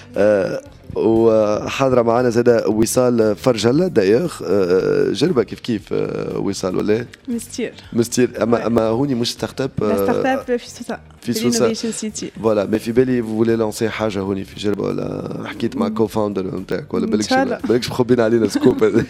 وحاضرة معنا زادة وصال فرجلة دايوغ. جربة كيف كيف وصال ولا مستير مستير اما اما هوني مش ستارت اب. ستارت اب في سوسة، في سوسة سيتي. فوالا. ما في بالي فولي لانسي حاجة هوني في جربة، ولا حكيت مع كو فاوندر نتاعك، ولا بالكش بالكش مخبين علينا سكوب.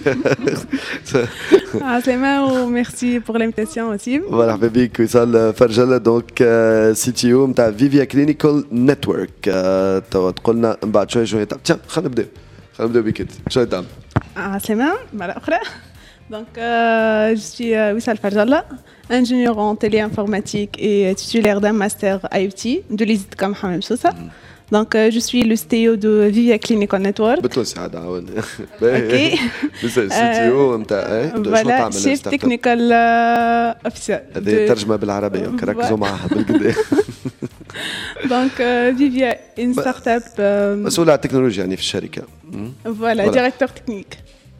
عسلامة وميرسي بور لانفيتاسيون وسيم. مرحبا بك وصال فرجلة. دونك سي تي او نتاع فيفيا كلينيكال نتورك. تقول لنا من بعد شوية شوية. خلينا نبداو خلينا نبداو بك. شنو تعمل؟ عسلامة مرة أخرى. Donc, euh, je suis euh, Wissal Farjalla, ingénieur en téléinformatique et titulaire d'un master I O T de l'I S I T comme Hamem Sousa. Donc, euh, je suis le C T O de Vivia Clinical Network. بالتونسي عاد عاون. اوكي. السي تي او نتاع فوالا شيف تكنيكال اوفيسيال. هذه ترجمة بالعربية، ركزوا معها بالكدا. دونك فيفيا ان ستارت اب مسؤول على التكنولوجيا يعني في الشركة. فوالا ديريكتور تكنيك.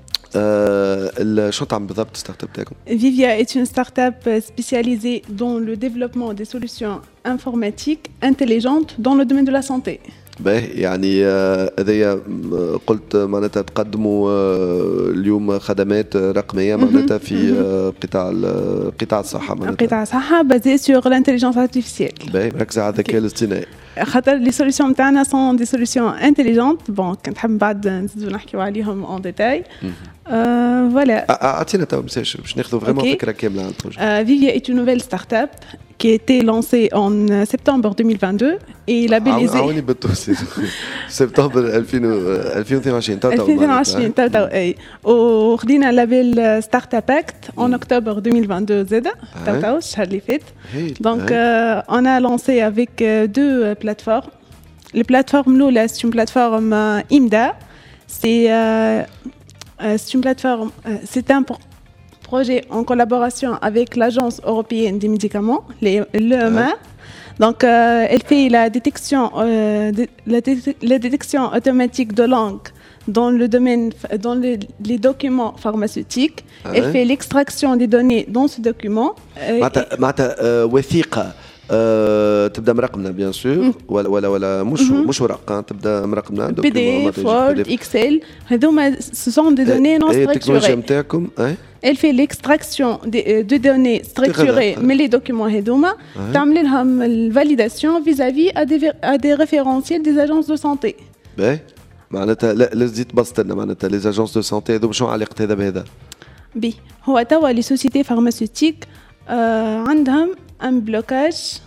شو تعمل بالضبط ستارت اب تاعكم؟ Vivia est une start-up spécialisée dans le développement des solutions informatiques intelligentes dans le domaine de la santé. باهي، يعني هذايا قلت معناتها تقدموا اليوم خدمات رقميه معناتها في قطاع قطاع الصحه معناتها. قطاع الصحه بازي سور لانتيليجنس ارتيفيسيال. باهي، مركزه على الذكاء الاصطناعي. خاطر لي سوليسيون نتاعنا سون دي سوليسيون انتيليجنت. بون كنت حاب بعد نزيدو نحكيو عليهم اون ديتاي. فوالا. اعطينا تو مساج باش ناخذوا فريمون فكره كامله عن البروجي. Vivia est une nouvelle start-up qui a été lancée en septembre deux mille vingt-deux et labellisée. عاوني بالتونسي. سبتمبر ألفين واثنين وعشرين. تو تو. ألفين واثنين وعشرين تو تو اي. وخدينا لابيل ستارت اب اكت en octobre deux mille vingt-deux زاده. تو تو الشهر اللي فات. Donc euh, on a lancé avec deux plateformes. Les plateformes l'oula c'est une plateforme I M D A. C'est euh, c'est une plateforme, c'est un projet en collaboration avec l'Agence européenne des médicaments, l'E M A. Donc, euh, elle fait la détection, euh, de, la, dé- la détection automatique de langue dans le domaine, dans le, les documents pharmaceutiques. Ah elle ouais. fait l'extraction des données dans ce document. معناتها معناتها وثيقه. أه تبدا مرقمنا بيان سور، ولا ولا ولا مش م-م. مش ورقه، تبدا مرقمنا بي دي اف وورد اكسل. هذوما سون دي دوني نون ستركتوري. التكنولوجيا نتاعكم اي Elle fait l'extraction des, de données structurées, mais les documents هذوما تعمل لهم الفاليداسيون vis-à-vis à des, à des référentiels des agences de santé. باهي، معناتها لا لازم تبسط لنا معناتها لي اجونس دو سانتي هذوما شنو علاقه هذا بهذا؟ بي هو توا لي سوسيتي فارماسيوتيك آه عندهم ان بلوكاج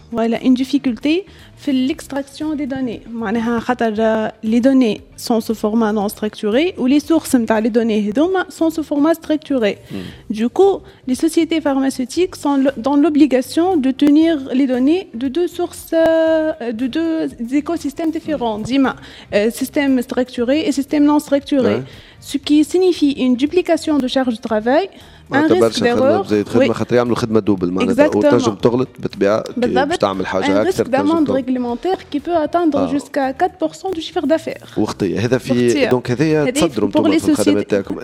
voilà une difficulté في l'extraction des données معناها خاطر les données sont sous format non structuré ou les sources نتاع les données هذوما sont sous format structuré. Mm. Du coup, les sociétés pharmaceutiques sont dans l'obligation de tenir les données de deux sources de deux écosystèmes différents, ديما mm. système structuré et système non structuré. Ouais. Ce qui signifie une duplication de charge de travail, un risque d'erreur. خدمة خاطر يعملوا خدمة دوبل معناتها وتنجم تغلط بالطبيعة باش تعمل حاجة أكثر. Un risque d'amende réglementaire qui peut atteindre ah. jusqu'à quatre pour cent du chiffre d'affaires. وقتية هذا في دونك هذايا تصدروا انتم في الخدمات تاعكم.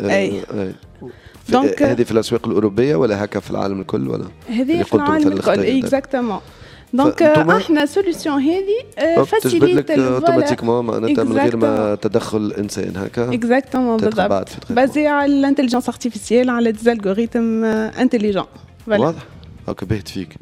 دونك هذه في الأسواق الأوروبية ولا هكا في العالم الكل ولا؟ هذه في العالم الكل exactement. دونك احنا سوليوشن هذه فاسيليت اوتوماتيكمون معناتها من غير ما تدخل الانسان هكا اكزاكتومون بالضبط بازي على الانتليجنس ارتيفيسيال على دي الغوريثم انتليجون واضح هكا بهت فيك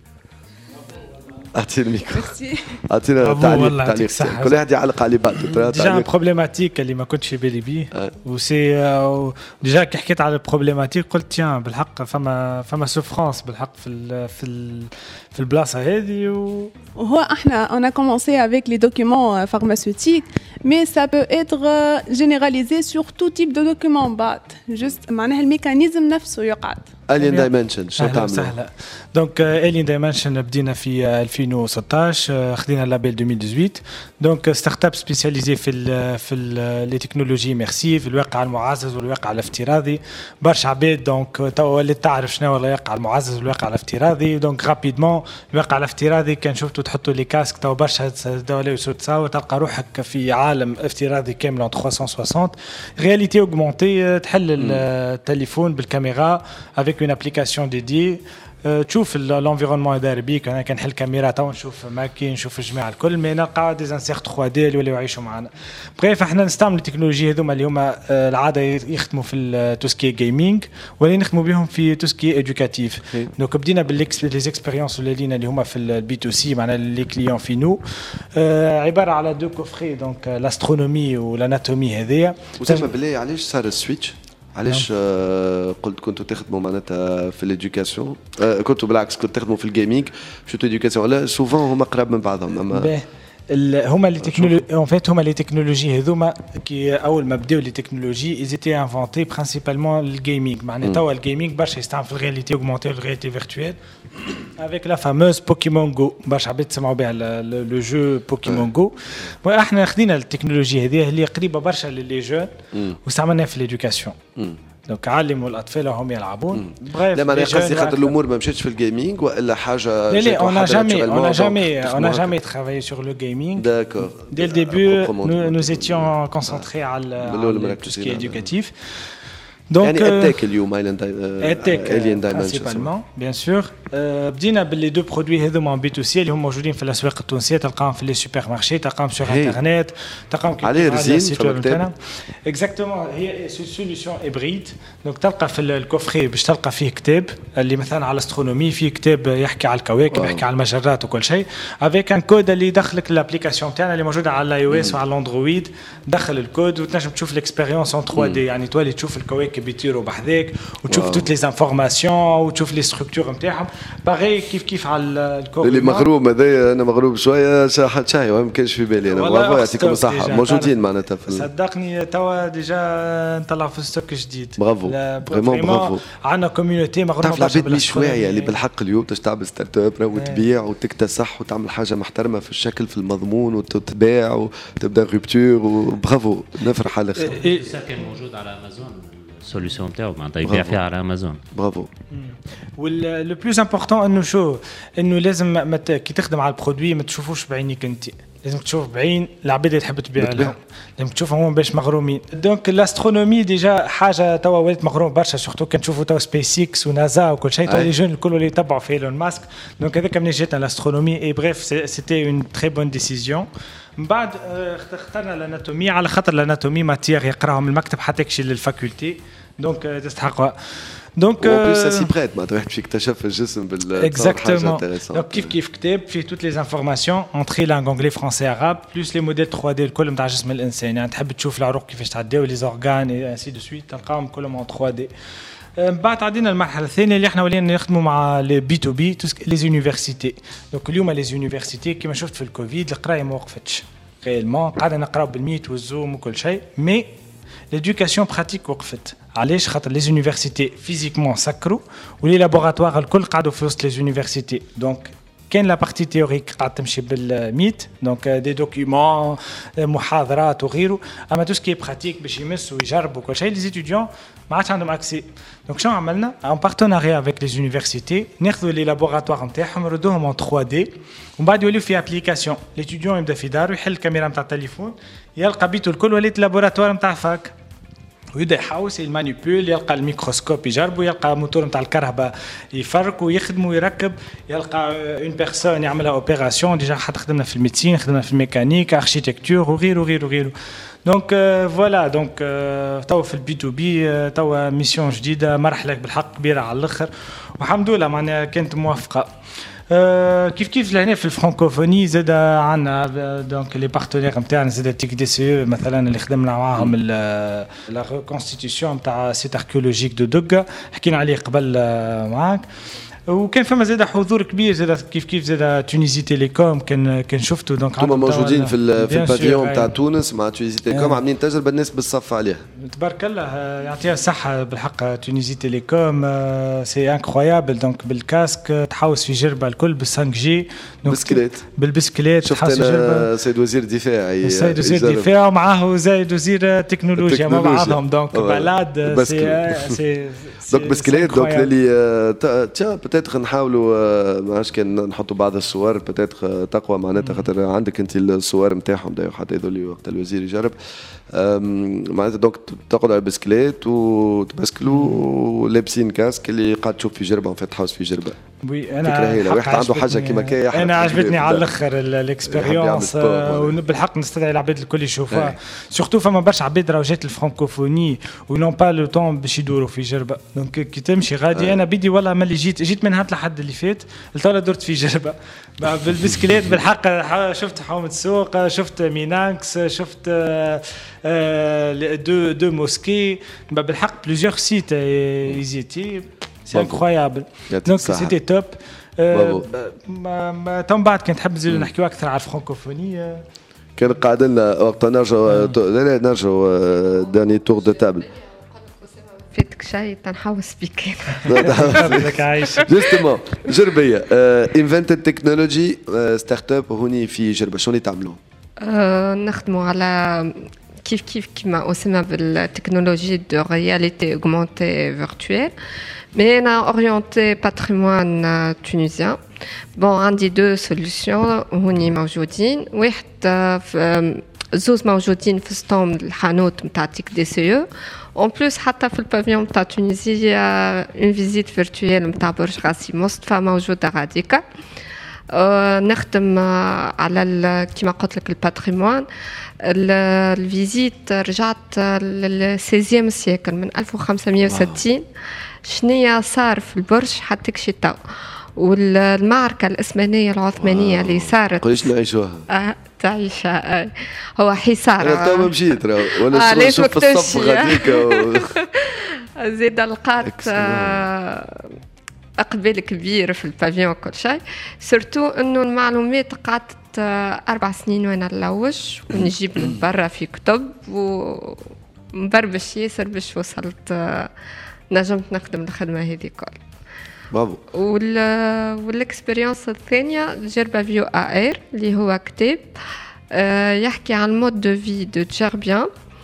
اعطيني الميكرو اعطينا تعليق تعليق كل واحد يعلق على بعضه ديجا ان بروبليماتيك اللي ما كنتش في بالي بيه وسي ديجا كي حكيت على البروبليماتيك قلت تيان بالحق فما فما سوفرانس بالحق في ال في ال في البلاصه هذه وهو احنا on a commencé avec les documents pharmaceutiques mais ça peut être généralisé sur tout type de documents بعد juste معناها الميكانيزم نفسه يقعد Alien Dimension شو تعملوا؟ سهلة. دونك Alien Dimension بدينا في ألفين وستطاش خدينا اللابيل ألفين وثمانية عشر دونك ستارت اب سبيسياليزي في ال في ال لي تكنولوجي ميرسيف الواقع المعزز والواقع الافتراضي برشا عباد دونك تو وليت تعرف شنو هو الواقع المعزز والواقع الافتراضي دونك رابيدمون الواقع الافتراضي كان شفتوا تحطوا لي كاسك تو برشا دولة وتصاور تلقى روحك في عالم افتراضي كامل ثلاثمية وستين رياليتي اوغمونتي تحل التليفون بالكاميرا avec une application dédiée تشوف الانفيرونمون داير بيك انا كنحل كاميرا تو نشوف ماكين نشوف الجماعه الكل مي نلقى دي انسيرت ثري دي اللي ولاو يعيشوا معنا بريف احنا نستعمل التكنولوجيا هذوما اللي هما العاده يخدموا في توسكي جيمنج ولا نخدموا بهم في توسكي ايدوكاتيف دونك بدينا بالليكس لي زيكسبيريونس اللي لينا اللي هما في البي تو سي معنا لي كليون فينو عباره على دو كوفري دونك لاسترونومي والاناتومي هذيا وتسمى بالله علاش صار السويتش علاش آه قلت كنتوا تخدموا معناتها في الاديوكاسيون آه كنتوا بالعكس كنتوا تخدموا في الجيمنج شفتوا الاديوكاسيون لا سوفون هما قراب من بعضهم اما هما لي تكنولوجي ان فيت هما لي تكنولوجي هذوما كي اول ما بداو لي تكنولوجي ايزيتي انفونتي برينسيبالمون الجيمنج معناتها توا الجيمنج برشا يستعمل في الرياليتي اوغمونتي والرياليتي فيرتوال avec la fameuse Pokémon Go برشا عباد تسمعوا بها لو جو Pokémon Go واحنا خدينا التكنولوجيا هذه اللي قريبه برشا للي جون واستعملناها في الاديوكاسيون دونك علموا الاطفال هم يلعبون لا ما انا قصدي خاطر الامور ما مشاتش في الجيمنج والا حاجه لا لا on n'a jamais on n'a jamais on n'a jamais travaillé sur le gaming d'accord dès le début nous, nous étions concentrés على tout ce qui est éducatif donc يعني اتاك اليوم Alien Dimension principalement bien sûr بدينا باللي دو برودوي هذوما بي تو سي اللي هم موجودين في الاسواق التونسيه تلقاهم في لي سوبر مارشي تلقاهم سور انترنت تلقاهم على رزين اكزاكتومون هي سوليوشن هيبريد دونك تلقى في الكوفري باش تلقى فيه كتاب اللي مثلا على الاسترونومي فيه كتاب يحكي على الكواكب يحكي على المجرات وكل شيء افيك ان كود اللي يدخلك الابليكاسيون تاعنا اللي موجوده على الاي او اس وعلى الاندرويد دخل الكود وتنجم تشوف الاكسبيريونس ان ثري دي يعني تولي تشوف الكواكب يطيروا بحذاك وتشوف توت لي انفورماسيون وتشوف لي ستركتور نتاعهم باغي كيف كيف على الكور اللي مغروم هذايا انا مغروم شويه شاحه شاي ما كانش في بالي انا برافو يعطيكم الصحه موجودين معناتها في صدقني توا ديجا نطلع في ستوك جديد برافو فريمون برافو عندنا كوميونيتي مغرومه تعرف العباد مش واعيه اللي بالحق اليوم باش تعمل ستارت اب وتبيع وتكتسح وتعمل حاجه محترمه في الشكل في المضمون وتتباع وتبدا روبتور وبرافو نفرح على خير كان موجود على امازون السوليوشن تاعو معناتها يبيع فيها على امازون برافو واللو بلوز امبورطون انه شو انه لازم كي تخدم على البرودوي ما تشوفوش بعينيك انت لازم تشوف بعين العباد اللي تحب تبيع لهم لازم تشوفهم باش مغرومين دونك الاسترونومي ديجا حاجه توا ولات مغروم برشا سورتو كنشوفوا توا سبيس اكس ونازا وكل شيء توا لي جون الكل اللي يتبعوا في ايلون ماسك دونك هذاك منين جاتنا الاسترونومي اي بريف سيتي اون تري بون ديسيزيون من بعد اخترنا الاناتومي على خاطر الاناتومي ماتير يقراهم المكتب حتى يكشي للفاكولتي دونك تستحق دونك اون بليس سي بريت ما تروح فيك تكتشف الجسم بال اكزاكتومون دونك كيف كيف كتاب فيه توت لي انفورماسيون اونتري لانغ انجلي فرونسي عرب بلوس لي موديل ثري دي الكل نتاع جسم الانسان يعني تحب تشوف العروق كيفاش تعداو لي زورغان اي انسي دو سويت تلقاهم كلهم اون ثري دي بعد عدينا المرحله الثانيه اللي احنا ولينا نخدموا مع لي بي تو بي لي زونيفرسيتي. دونك اليوم لي زونيفرسيتي كما شفت في الكوفيد القرايه ما وقفتش ريالمون، قاعدين نقراو بالميت والزوم وكل شيء، مي l'éducation pratique وقفت. علاش؟ خاطر لي زونيفرسيتي فيزيكمون سكروا ولي لابوغاتوار الكل قعدوا في وسط لي زونيفرسيتي. دونك كان لا بارتي تيوريك قاعد تمشي بالميت، دونك دي دوكيومون محاضرات وغيره، اما تو سكي براتيك باش يمسوا ويجربوا كل شيء لي ستوديون ما عادش عندهم اكسي. دونك شنو عملنا؟ ان بارتناريا افيك لي زونيفرسيتي ناخذوا لي لابوغاتوار نتاعهم نردوهم ان ثري دي ومن بعد يوليو في ابليكاسيون. ليتيديون يبدا في دارو يحل الكاميرا نتاع التليفون يلقى بيتو الكل وليت لابوراتوار نتاع فاك، ويبدا يحاوس المانيبول، يلقى الميكروسكوب يجربوا، يلقى موتور نتاع الكهرباء يفرك ويخدم ويركب، يلقى اون بيرسون يعملها اوبيراسيون. ديجا حتى خدمنا في الميديسين، خدمنا في الميكانيك، اركيتكتور وغيره وغيره وغيره. دونك فوالا دونك توا في البي تو بي توا ميسيون جديده، مرحله بالحق كبيره على الاخر والحمد لله معناها كانت موفقه. أه كيف كيف لهنا في الفرنكوفوني زاد عندنا دونك لي بارتنير نتاعنا زاد تيك دي سي مثلا اللي خدمنا معاهم لا ريكونستيتيسيون نتاع سيت اركيولوجيك دو دوغا حكينا عليه قبل معاك. وكان فما زاد حضور كبير زاد كيف كيف زاد تونيزي تيليكوم كان كان شفتوا دونك هما موجودين في في البافيون تاع تونس مع تونيزي تيليكوم عاملين تجربه الناس بالصف عليها. تبارك الله يعطيها الصحه بالحق تونيزي تيليكوم سي انكرويابل. دونك بالكاسك تحوس في جربه الكل بالسانك جي بسكليت بالبسكليت شفت انا سيد وزير دفاع سيد وزير دفاع ومعاه زايد وزير تكنولوجيا مع بعضهم. دونك بلاد سي سي دونك بسكليت دونك اللي تشا بتاتخ نحاولوا ما عادش كان نحطوا بعض الصور بتاتخ تقوى معناتها خاطر عندك انت الصور نتاعهم دايو حتى يذولي وقت الوزير يجرب معناتها. دونك تقعد على البسكليت وتبسكلوا ولابسين كاسك اللي قاعد تشوف في جربه وفي تحوس في جربه. وي انا واحد عنده حاجه كيما كي انا عجبتني على الاخر الاكسبيريونس وبالحق نستدعي العباد الكل يشوفوها سورتو فما برشا عباد راهو جات الفرنكوفوني ونون با لو طون باش يدوروا في جربه. دونك كي تمشي غادي انا بدي والله ملي جيت جيت من هات لحد اللي فات لتولا درت في جربه بالبسكليت بالحق. شفت حومه السوق، شفت مينانكس، شفت دو دو موسكي بالحق بليزيور سيت ايزيتي سي انكرويابل. دونك سيتي توب. ما تم بعد كنت حاب نزيدو نحكيو اكثر على الفرنكوفوني. كان قاعد لنا وقت نرجعوا نرجعوا داني تور دو تابل فيتك شيء تنحوس بك لك عايش جوستومون جربيه انفنتد تكنولوجي ستارت اب هوني في جربه شنو اللي تعملوا؟ نخدموا على كيف كيف كما اسمها بالتكنولوجي دو رياليتي اوغمونتي فيرتوال مي انا اورينتي باتريمون تونيزيان. بون عندي دو سوليوشن هوني موجودين، واحد زوز موجودين في ستوم الحانوت نتاع تيك دي سي او اون بلوس حتى في البافيون نتاع تونيزي اون فيزيت فيرتوال نتاع برج غاسي مصطفى موجوده غاديكا. أه نخدم على كما قلت لك الباتريمون. الفيزيت رجعت للسيزيام سيكل من ألف وخمسمية وستين شنيا صار في البرج حتى كشتاو والمعركة الإسبانية العثمانية اللي صارت قوليش نعيشوها آه تعيشها آه. هو حصار أنا تو مشيت ولا آه شوف في الصف غاديك و... زيد لقات آه أقبال كبير في البافيون كل شيء سورتو إنه المعلومات قعدت أربع سنين وأنا نلوج ونجيب من برا في كتب ومبربش ياسر باش وصلت نجمت نخدم الخدمة هذه كل. بابو وال والاكسبيرينس الثانيه جربه فيو ار اللي هو كتاب يحكي عن المود دو في دو جيربيان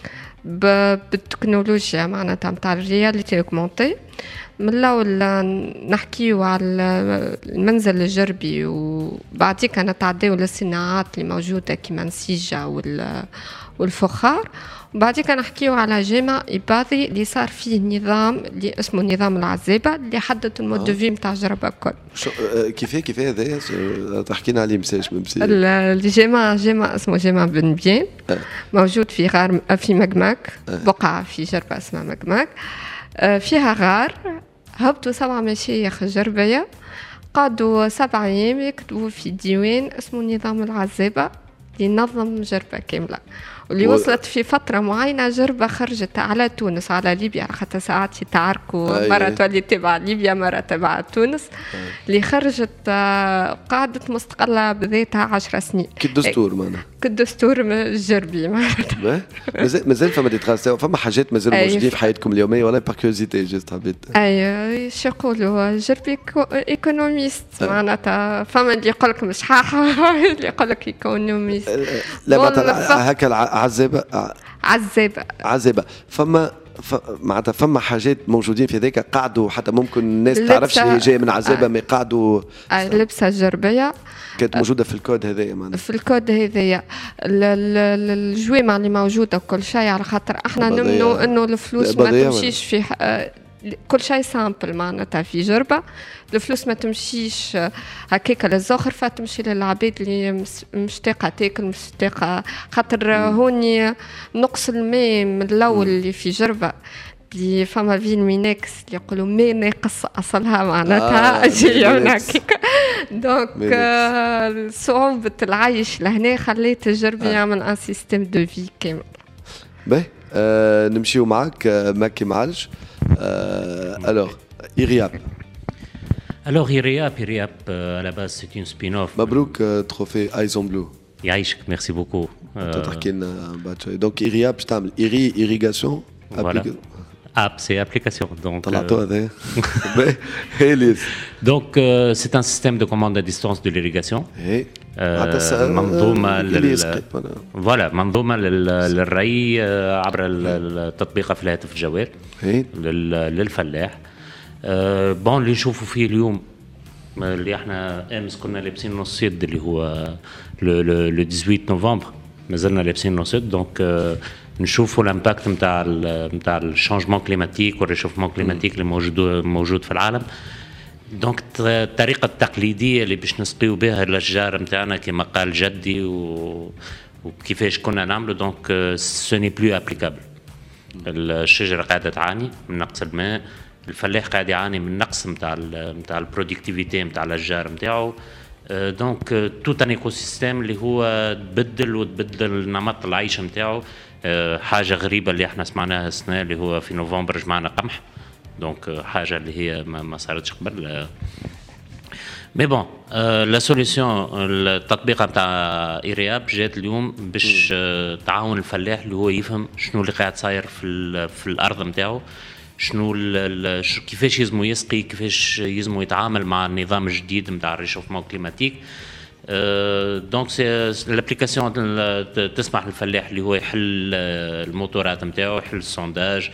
بالتكنولوجيا معناتها نتاع الرياليتي اوغمونتي. من الاول نحكيو على المنزل الجربي وبعديك نتعداو للصناعات اللي موجوده كيما النسيجه والفخار وبعديك نحكيو على جامع إباضي اللي صار فيه نظام اللي اسمه نظام العزابة اللي حدد المود دو في نتاع الجربة الكل. كيفاه كيفاه هذايا تحكينا عليه مساج ممسي. الجامع جامع اسمه جامع بن بيان أه. موجود في غار في مقماك أه. بقعة في جربة اسمها مقماك أه فيها غار هبطوا سبع مشايخ الجربية قعدوا سبع أيام يكتبوا في ديوان اسمه نظام العزابة ينظم جربة كاملة واللي و... وصلت في فترة معينة جربة خرجت على تونس على ليبيا على خاطر ساعات يتعاركوا مرة تولي تبع ليبيا مرة تبع تونس أي. اللي خرجت قعدت مستقلة بذاتها عشر سنين كالدستور معنا كالدستور الجربي معناتها مازال فما دي تراس فما حاجات مازال موجودين في حياتكم اليومية ولا باركيوزيتي جست حبيت اي شو يقولوا جربي ايكونوميست معناتها فما اللي يقول لك مش حاحة اللي يقول لك ايكونوميست لا معناتها هكا عزابة عزابة عزابة فما ف... معناتها فما حاجات موجودين في ذاك قعدوا حتى ممكن الناس تعرفش هي جايه من عزابة ما قعدوا اللبسة الجربية كانت موجودة في الكود هذايا معناتها في الكود هذايا الجويمة اللي موجودة وكل شيء على خاطر احنا نمنوا انه الفلوس ما تمشيش في كل شيء سامبل معناتها في جربة الفلوس ما تمشيش هكاك للزخر فتمشي للعبيد اللي مشتاقة تاكل مشتاقة خاطر هوني نقص الماء من الأول اللي في جربة اللي فما فين ميناكس اللي يقولوا ماء ناقص أصلها معناتها جاية من هكاك دونك آه صعوبة العيش لهنا خليت الجربة يعمل ان سيستم دو في كامل. باهي آه نمشيو معاك آه ماكي معالج Euh, alors, Iriab. Alors, Iriab, Iriab, euh, à la base, c'est une spin-off. Mabrouk, euh, trophée Eyes on Blue. Yaïchk, merci beaucoup. Euh... Donc, Iriab, je t'aime. Iri, irrigation. Voilà. App, c'est application. Donc, euh... donc euh, c'est un système de commande à distance de l'irrigation. منظومة لل... فوالا منظومة للري عبر التطبيق في الهاتف الجوال للفلاح. بون اللي نشوفوا فيه اليوم اللي احنا امس كنا لابسين نص يد اللي هو لو ثمانية عشر نوفمبر مازلنا لابسين نص يد دونك نشوفوا الامباكت نتاع نتاع الشانجمون كليماتيك والريشوفمون كليماتيك اللي موجود موجود في العالم. دونك الطريقة التقليدية اللي باش نسقيو بها الأشجار نتاعنا كما قال جدي و... وكيفاش كنا نعملوا دونك سوني بلو ابليكابل. الشجرة قاعدة تعاني من نقص الماء الفلاح قاعد يعاني من نقص نتاع نتاع البرودكتيفيتي نتاع الأشجار نتاعو دونك توت ان ايكو سيستيم اللي هو تبدل وتبدل نمط العيش نتاعو. حاجة غريبة اللي احنا سمعناها السنة اللي هو في نوفمبر جمعنا قمح دونك حاجة اللي هي ما, ما صارتش قبل. مي بون لا سوليسيون التطبيق نتاع إيرياب جات اليوم باش تعاون الفلاح اللي هو يفهم شنو اللي قاعد صاير في في الأرض نتاعو شنو كيفاش يزمو يسقي كيفاش يزمو يتعامل مع النظام الجديد نتاع الريشوفمون كليماتيك. دونك سي لابليكاسيون تسمح للفلاح اللي هو يحل الموتورات نتاعو يحل السونداج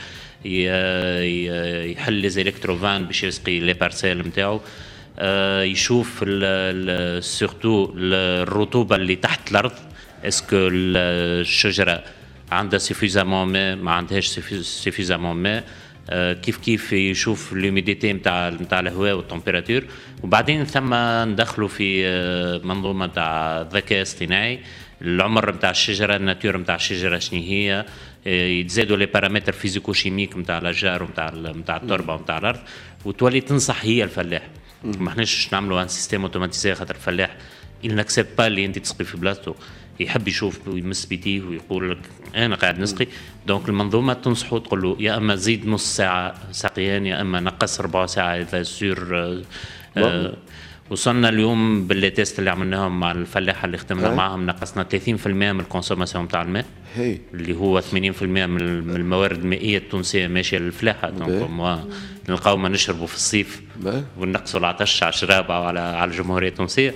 يحل لي زيلكتروفان باش يسقي لي بارسيل نتاعو يشوف سورتو الرطوبه اللي تحت الارض اسكو الشجره عندها سيفيزامون ماء ما عندهاش سيفيزامون ماء كيف كيف يشوف الهيوميديتي نتاع نتاع الهواء والتمبيراتور وبعدين ثم ندخلوا في منظومه تاع الذكاء الاصطناعي العمر نتاع الشجره الناتور نتاع الشجره شنو هي يتزادوا لي بارامتر فيزيكو شيميك نتاع الاشجار ونتاع نتاع التربه ونتاع الارض وتولي تنصح هي الفلاح. ما احناش نعملوا ان سيستيم اوتوماتيزي خاطر الفلاح il n'accepte pas اللي انت تسقي في بلاصتو يحب يشوف ويمس بيديه ويقول لك انا قاعد نسقي. دونك المنظومه تنصحه تقول له يا اما زيد نص ساعه سقيان يا اما نقص ربع ساعه اذا سور. آه وصلنا اليوم باللي تيست اللي عملناهم مع الفلاحه اللي خدمنا هاي. معهم نقصنا ثلاثين بالمئة من الكونسوماسيون تاع الماء هي. اللي هو ثمانين بالمئة من الموارد المائيه التونسيه ماشيه للفلاحه. دونك موا نلقاو ما نشربوا في الصيف ونقصوا العطش على الشراب او على على الجمهوريه التونسيه.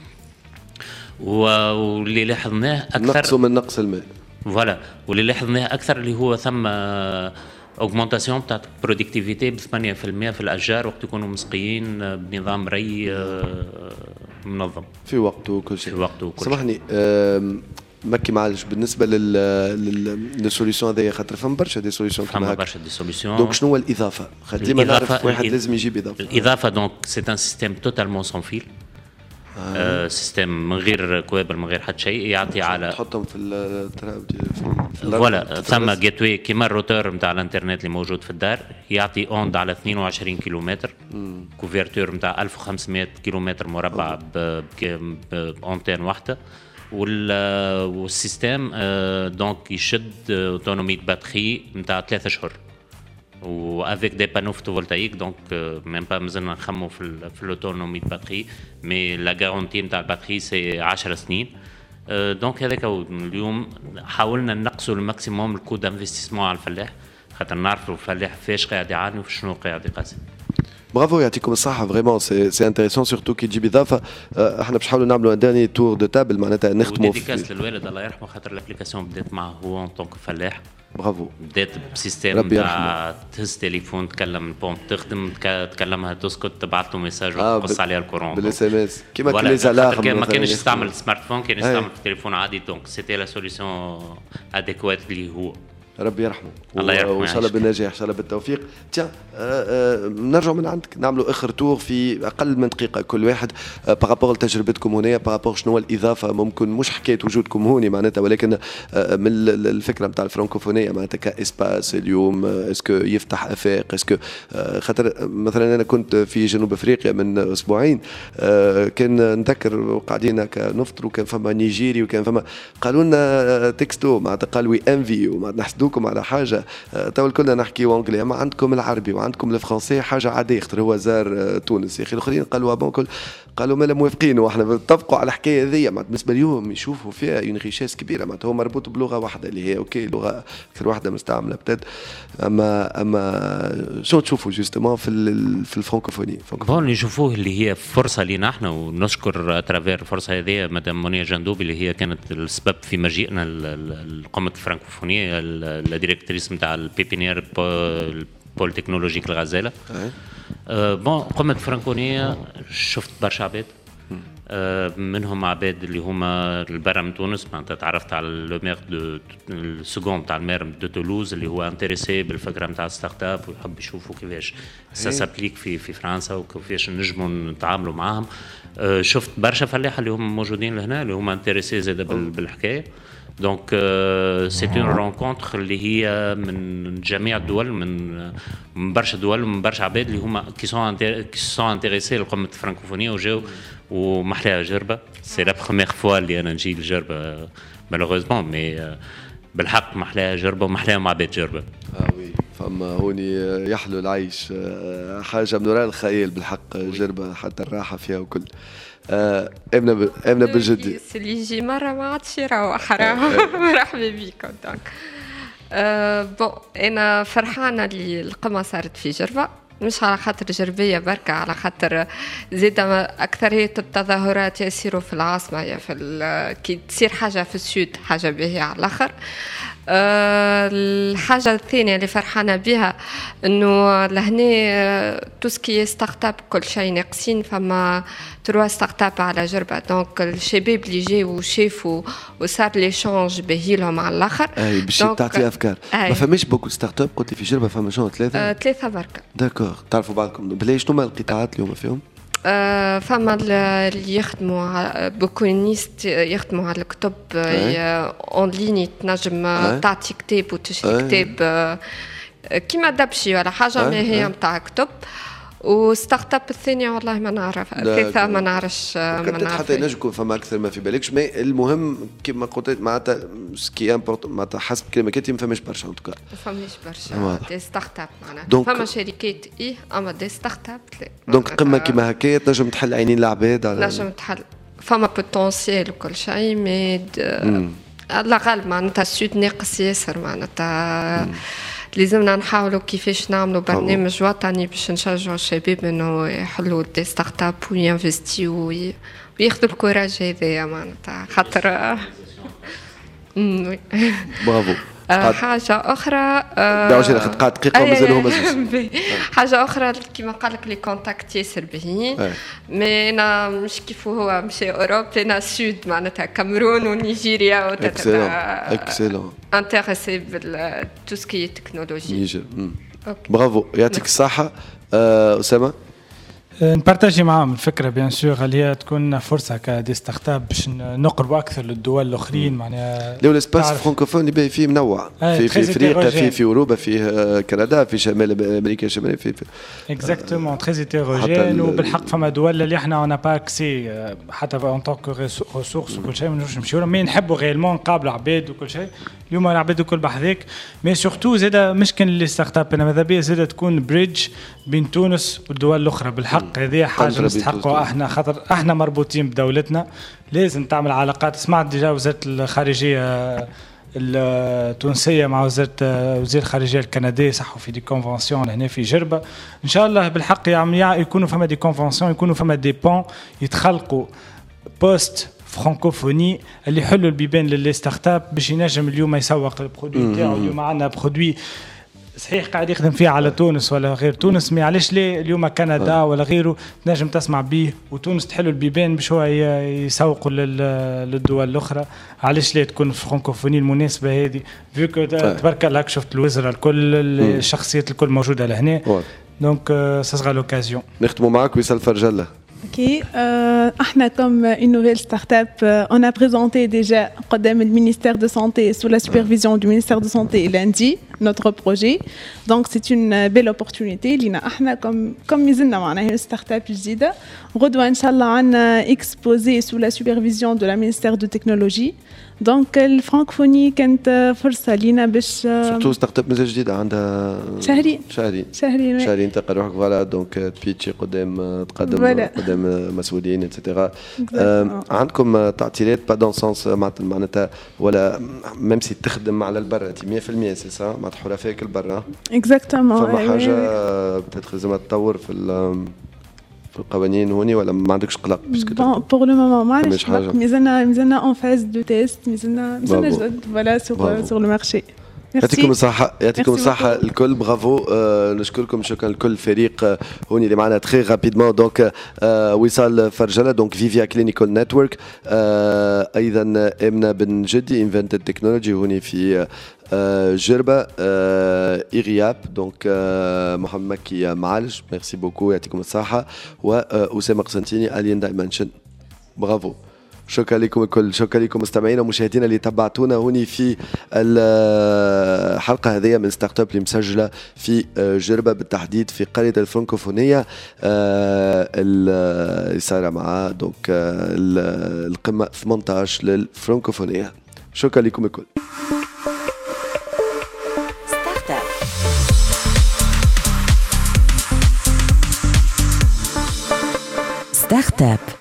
واللي لاحظناه اكثر نقصوا من نقص الماء فوالا واللي لاحظناه اكثر اللي هو ثم اوغمونتاسيون تاع برودكتيفيتي ب ثمانية بالمئة في الاشجار وقت يكونوا مسقيين بنظام ري منظم في وقته وكل شيء في وقته وكل سامحني مكي معلش بالنسبه لل للسوليسيون هذيا خاطر فما برشا دي سوليسيون فما برشا دي سوليسيون دونك شنو هو الاضافه خاطر ديما نعرف واحد لازم يجيب اضافه الاضافه دونك سي ان سيستيم توتالمون سون فيل آه. سيستم من غير كوابل من غير حتى شيء يعطي على تحطهم في التراب فوالا ثم جيتوي كيما الروتور نتاع الانترنت اللي موجود في الدار يعطي اوند على اثنين وعشرين كيلومتر كوفرتور نتاع ألف وخمسمئة كيلومتر مربع بأونتين واحده والسيستم دونك يشد اوتونومي باتري نتاع ثلاثة اشهر وافيك دي بانو فوتوفولتايك دونك ميم با مازلنا نخمو في في الاوتونومي باتري مي لا غارونتي نتاع الباتري سي عشر سنين. دونك هذاك اليوم حاولنا نقصوا الماكسيموم الكو دانفستيسمون على الفلاح خاطر نعرفوا الفلاح فاش قاعد يعاني وشنو قاعد يقاسم. برافو يعطيكم الصحة فريمون سي سي انتريسون سورتو كي تجيب إضافة. احنا باش نحاولوا نعملوا ان ديرني تور دو تابل معناتها نختموا في ديديكاس للوالد الله يرحمه خاطر الابليكاسيون بدات معه هو ان طونك فلاح. برافو. بدات بسيستم تاع تهز تليفون تكلم البومب تخدم تكلمها تسكت تبعث له ميساج وتقص عليها الكورون بالاس ام اس كيما كل زالارم ما كانش يستعمل سمارت فون كان يستعمل تليفون عادي دونك سيتي لا سوليسيون اديكوات اللي هو ربي يرحمه الله يرحمه وان شاء الله بالنجاح ان شاء الله بالتوفيق. تيا نرجع من عندك نعملوا اخر تور في اقل من دقيقه كل واحد بارابور لتجربتكم هنا بارابور شنو الاضافه ممكن مش حكايه وجودكم هوني معناتها ولكن من الفكره نتاع الفرنكوفونيه معناتها كاسباس اليوم اسكو يفتح افاق اسكو خاطر مثلا انا كنت في جنوب افريقيا من اسبوعين كان نذكر قاعدين نفطروا كان فما نيجيري وكان فما قالوا لنا تكستو معناتها قالوا وي انفي وما نحسدوكم على حاجه تو كلنا نحكي انجلي اما عندكم العربي وعندكم الفرنسي حاجه عاديه خاطر هو زار تونس يا اخي الاخرين قالوا بون كل قالوا مالا موافقين واحنا نتفقوا على الحكايه هذيا بالنسبه لهم يشوفوا فيها اون ريشيس كبيره معناتها هو مربوط بلغه واحده اللي هي اوكي لغه اكثر واحده مستعمله بتات اما اما شو تشوفوا جوستومون في في الفرنكوفوني بون اللي يشوفوه اللي هي فرصه لينا احنا ونشكر اترافير الفرصه هذه مدام منيا جندوبي اللي هي كانت السبب في مجيئنا لقمه الفرنكوفونيه لا ديريكتريس نتاع البيبينير بول تكنولوجيك الغزاله. أه بون قمه الفرنكونيه شفت برشا عباد أه منهم عباد اللي هما البرا من تونس معناتها تعرفت على لو مير دو السكوند تاع المير دو تولوز اللي هو انتريسي بالفكره نتاع ستارت اب ويحب يشوفوا كيفاش سا سابليك في في فرنسا وكيفاش نجموا نتعاملوا معاهم. أه شفت برشا فلاحه اللي هم موجودين لهنا اللي هما انتريسي زاده بالحكايه. دونك سي اون رونكونتر اللي هي من جميع الدول من من برشا دول ومن برشا عباد اللي هما كي سون كي سون انتريسي لقمه الفرنكوفونيه وجاو ومحلاها جربه سي لا بروميير فوا اللي انا نجي لجربه مالوغوزمون مي بالحق محلاها جربه ومحلاها عباد جربه. اه وي فما هوني يحلو العيش حاجه من وراء الخيال بالحق جربه حتى الراحه فيها وكل. امنا ب... امنا بالجدي اللي يجي مره ما عادش يروح راه مرحبا بكم. دونك بون انا فرحانه اللي القمه صارت في جربه مش على خاطر جربيه بركه على خاطر زيد اكثريه التظاهرات يصيروا في العاصمه يا في كي تصير حاجه في السود حاجه باهيه على الاخر. أه الحاجة الثانية اللي فرحانة بها إنه لهنا توسكي ستارت اب كل شيء ناقصين فما تروا ستارت اب على جربة. دونك الشباب اللي جاوا وشافوا وصار لي شانج باهيلهم على الآخر. أي باش تعطي أفكار. ما فماش بوكو ستارت اب قلت في جربة فما شنو ثلاثة؟ أه ثلاثة بركة. داكور تعرفوا بعضكم بلاش شنو القطاعات اللي هما فيهم؟ أه فما اللي يخدموا بوكونيست يخدموا على الكتب اون ليني تنجم تعطي كتاب وتشري كتاب أه كيما دبشي ولا حاجه ما هي نتاع كتب. وستارت اب الثانيه والله ما نعرف ثالثه ما نعرفش ما نعرف حتى ينجم يكون فما اكثر ما في بالكش مي المهم كيما قلت معناتها سكي امبورط معناتها حسب كلماتي ما فماش برشا ان توكا ما فماش برشا دي ستارت اب معناتها فما شركات ايه اما دي ستارت اب لا. دونك قمه كيما هكايا تنجم تحل عينين العباد على نجم تحل فما بوتونسيال وكل شيء مي الله غالب معناتها السود ناقص ياسر معناتها لازمنا نحاولوا كيفاش نعملوا برنامج وطني باش نشجعوا الشباب انه يحلوا دي ستارت اب وينفستيو وياخذوا الكوراج هذايا معناتها خاطر برافو. آه حاجة أخرى دعوش أنا خد قاعد دقيقة ومازالوا مازال حاجة أخرى كيما قالك لي كونتاكت ياسر باهيين مي أنا مش كيف هو مشي أوروبا أنا سود معناتها كاميرون ونيجيريا اكسلون اكسلون انتريسي بال تو سكي تكنولوجي نيجر برافو يعطيك الصحة. أسامة نبارتاجي معاهم الفكره بيان سور اللي هي تكون فرصه كدي ستارت اب باش نقربوا اكثر للدول الاخرين معناها لو الاسباس فرانكوفون اللي باهي فيه منوع في في افريقيا في في اوروبا في كندا في شمال امريكا الشماليه في اكزاكتومون تري هيتيروجين وبالحق فما دول اللي احنا اون با اكسي حتى اون طونك ريسورس وكل شيء ما نجمش نمشيو مي نحبوا غيرمون نقابلوا عباد وكل شيء اليوم العباد الكل بحذاك مي سورتو زاد مش كان اللي ستارت اب انا ماذا بيا زاد تكون بريدج بين تونس والدول الاخرى بالحق هذه حاجه نستحقوا احنا خاطر احنا مربوطين بدولتنا لازم تعمل علاقات. سمعت ديجا وزاره الخارجيه التونسيه مع وزاره وزير الخارجيه الكندي صحوا في دي كونفونسيون هنا في جربه ان شاء الله بالحق يعمل يكونوا فما دي كونفونسيون يكونوا فما دي بون يتخلقوا بوست فرانكوفوني اللي يحلوا البيبان للي ستارت اب باش ينجم اليوم يسوق البرودوي نتاعو. اليوم عندنا برودوي صحيح قاعد يخدم فيه على تونس ولا غير تونس مي علاش ليه اليوم كندا ولا غيره تنجم تسمع به وتونس تحلوا البيبان باش هو يسوقوا للدول الاخرى. علاش ليه تكون الفرانكوفوني المناسبه هذه فيكو تبارك الله شفت الوزراء الكل الشخصيات الكل موجوده لهنا دونك سا سغا لوكازيون. نختموا معك ويسال فرجله. Ok, euh, احنا comme une nouvelle start-up, euh, on a présenté déjà قدام le ministère de santé sous la supervision du ministère de santé lundi notre projet. Donc c'est une belle opportunité لينا احنا comme comme مازلنا معناها start-up جديدة. غدوة ان شاء الله عندنا exposé sous la supervision de la ministère de technologie. دونك الفرانكفوني كانت فرصه لينا باش سورتو ستارت اب مازال جديده عندها شهرين شهرين شهرين شهرين تلقى روحك فوالا دونك تبيتشي قدام تقدم قدام مسؤولين اتسيتيرا. عندكم تعطيلات با دون سونس معناتها ولا ميم سي تخدم على البر انت مية بالمية سي سا مع حرفائك البر اكزاكتومون فما حاجه بتاتر لازم تطور في في القوانين هوني ولا ما عندكش قلق باسكو بون بور لو مومون ما عندناش قلق مازلنا مازلنا اون فاز دو تيست مازلنا مازلنا جدد فوالا سور سور لو مارشي. يعطيكم الصحة يعطيكم الصحة الكل برافو. آه نشكركم شكرا لكل الفريق آه هوني اللي معنا تري رابيدمون دونك آه وصال فرجلة دونك فيفيا كلينيكال نتورك آه أيضا إمنا بن جدي انفنتد تكنولوجي هوني في آه جربة آه إغياب دونك آه محمد مكي معالج ميرسي بوكو يعطيكم الصحة وأسامة قسنطيني ألين دايمنشن برافو. شكرا لكم الكل شكرا لكم مستمعينا ومشاهدينا اللي تابعتونا هوني في الحلقه هذه من ستارت اب اللي مسجله في جربه بالتحديد في قريه الفرنكوفونيه اللي صايره مع دونك القمه ثمانية عشر للفرنكوفونيه. شكرا لكم الكل. ستارت اب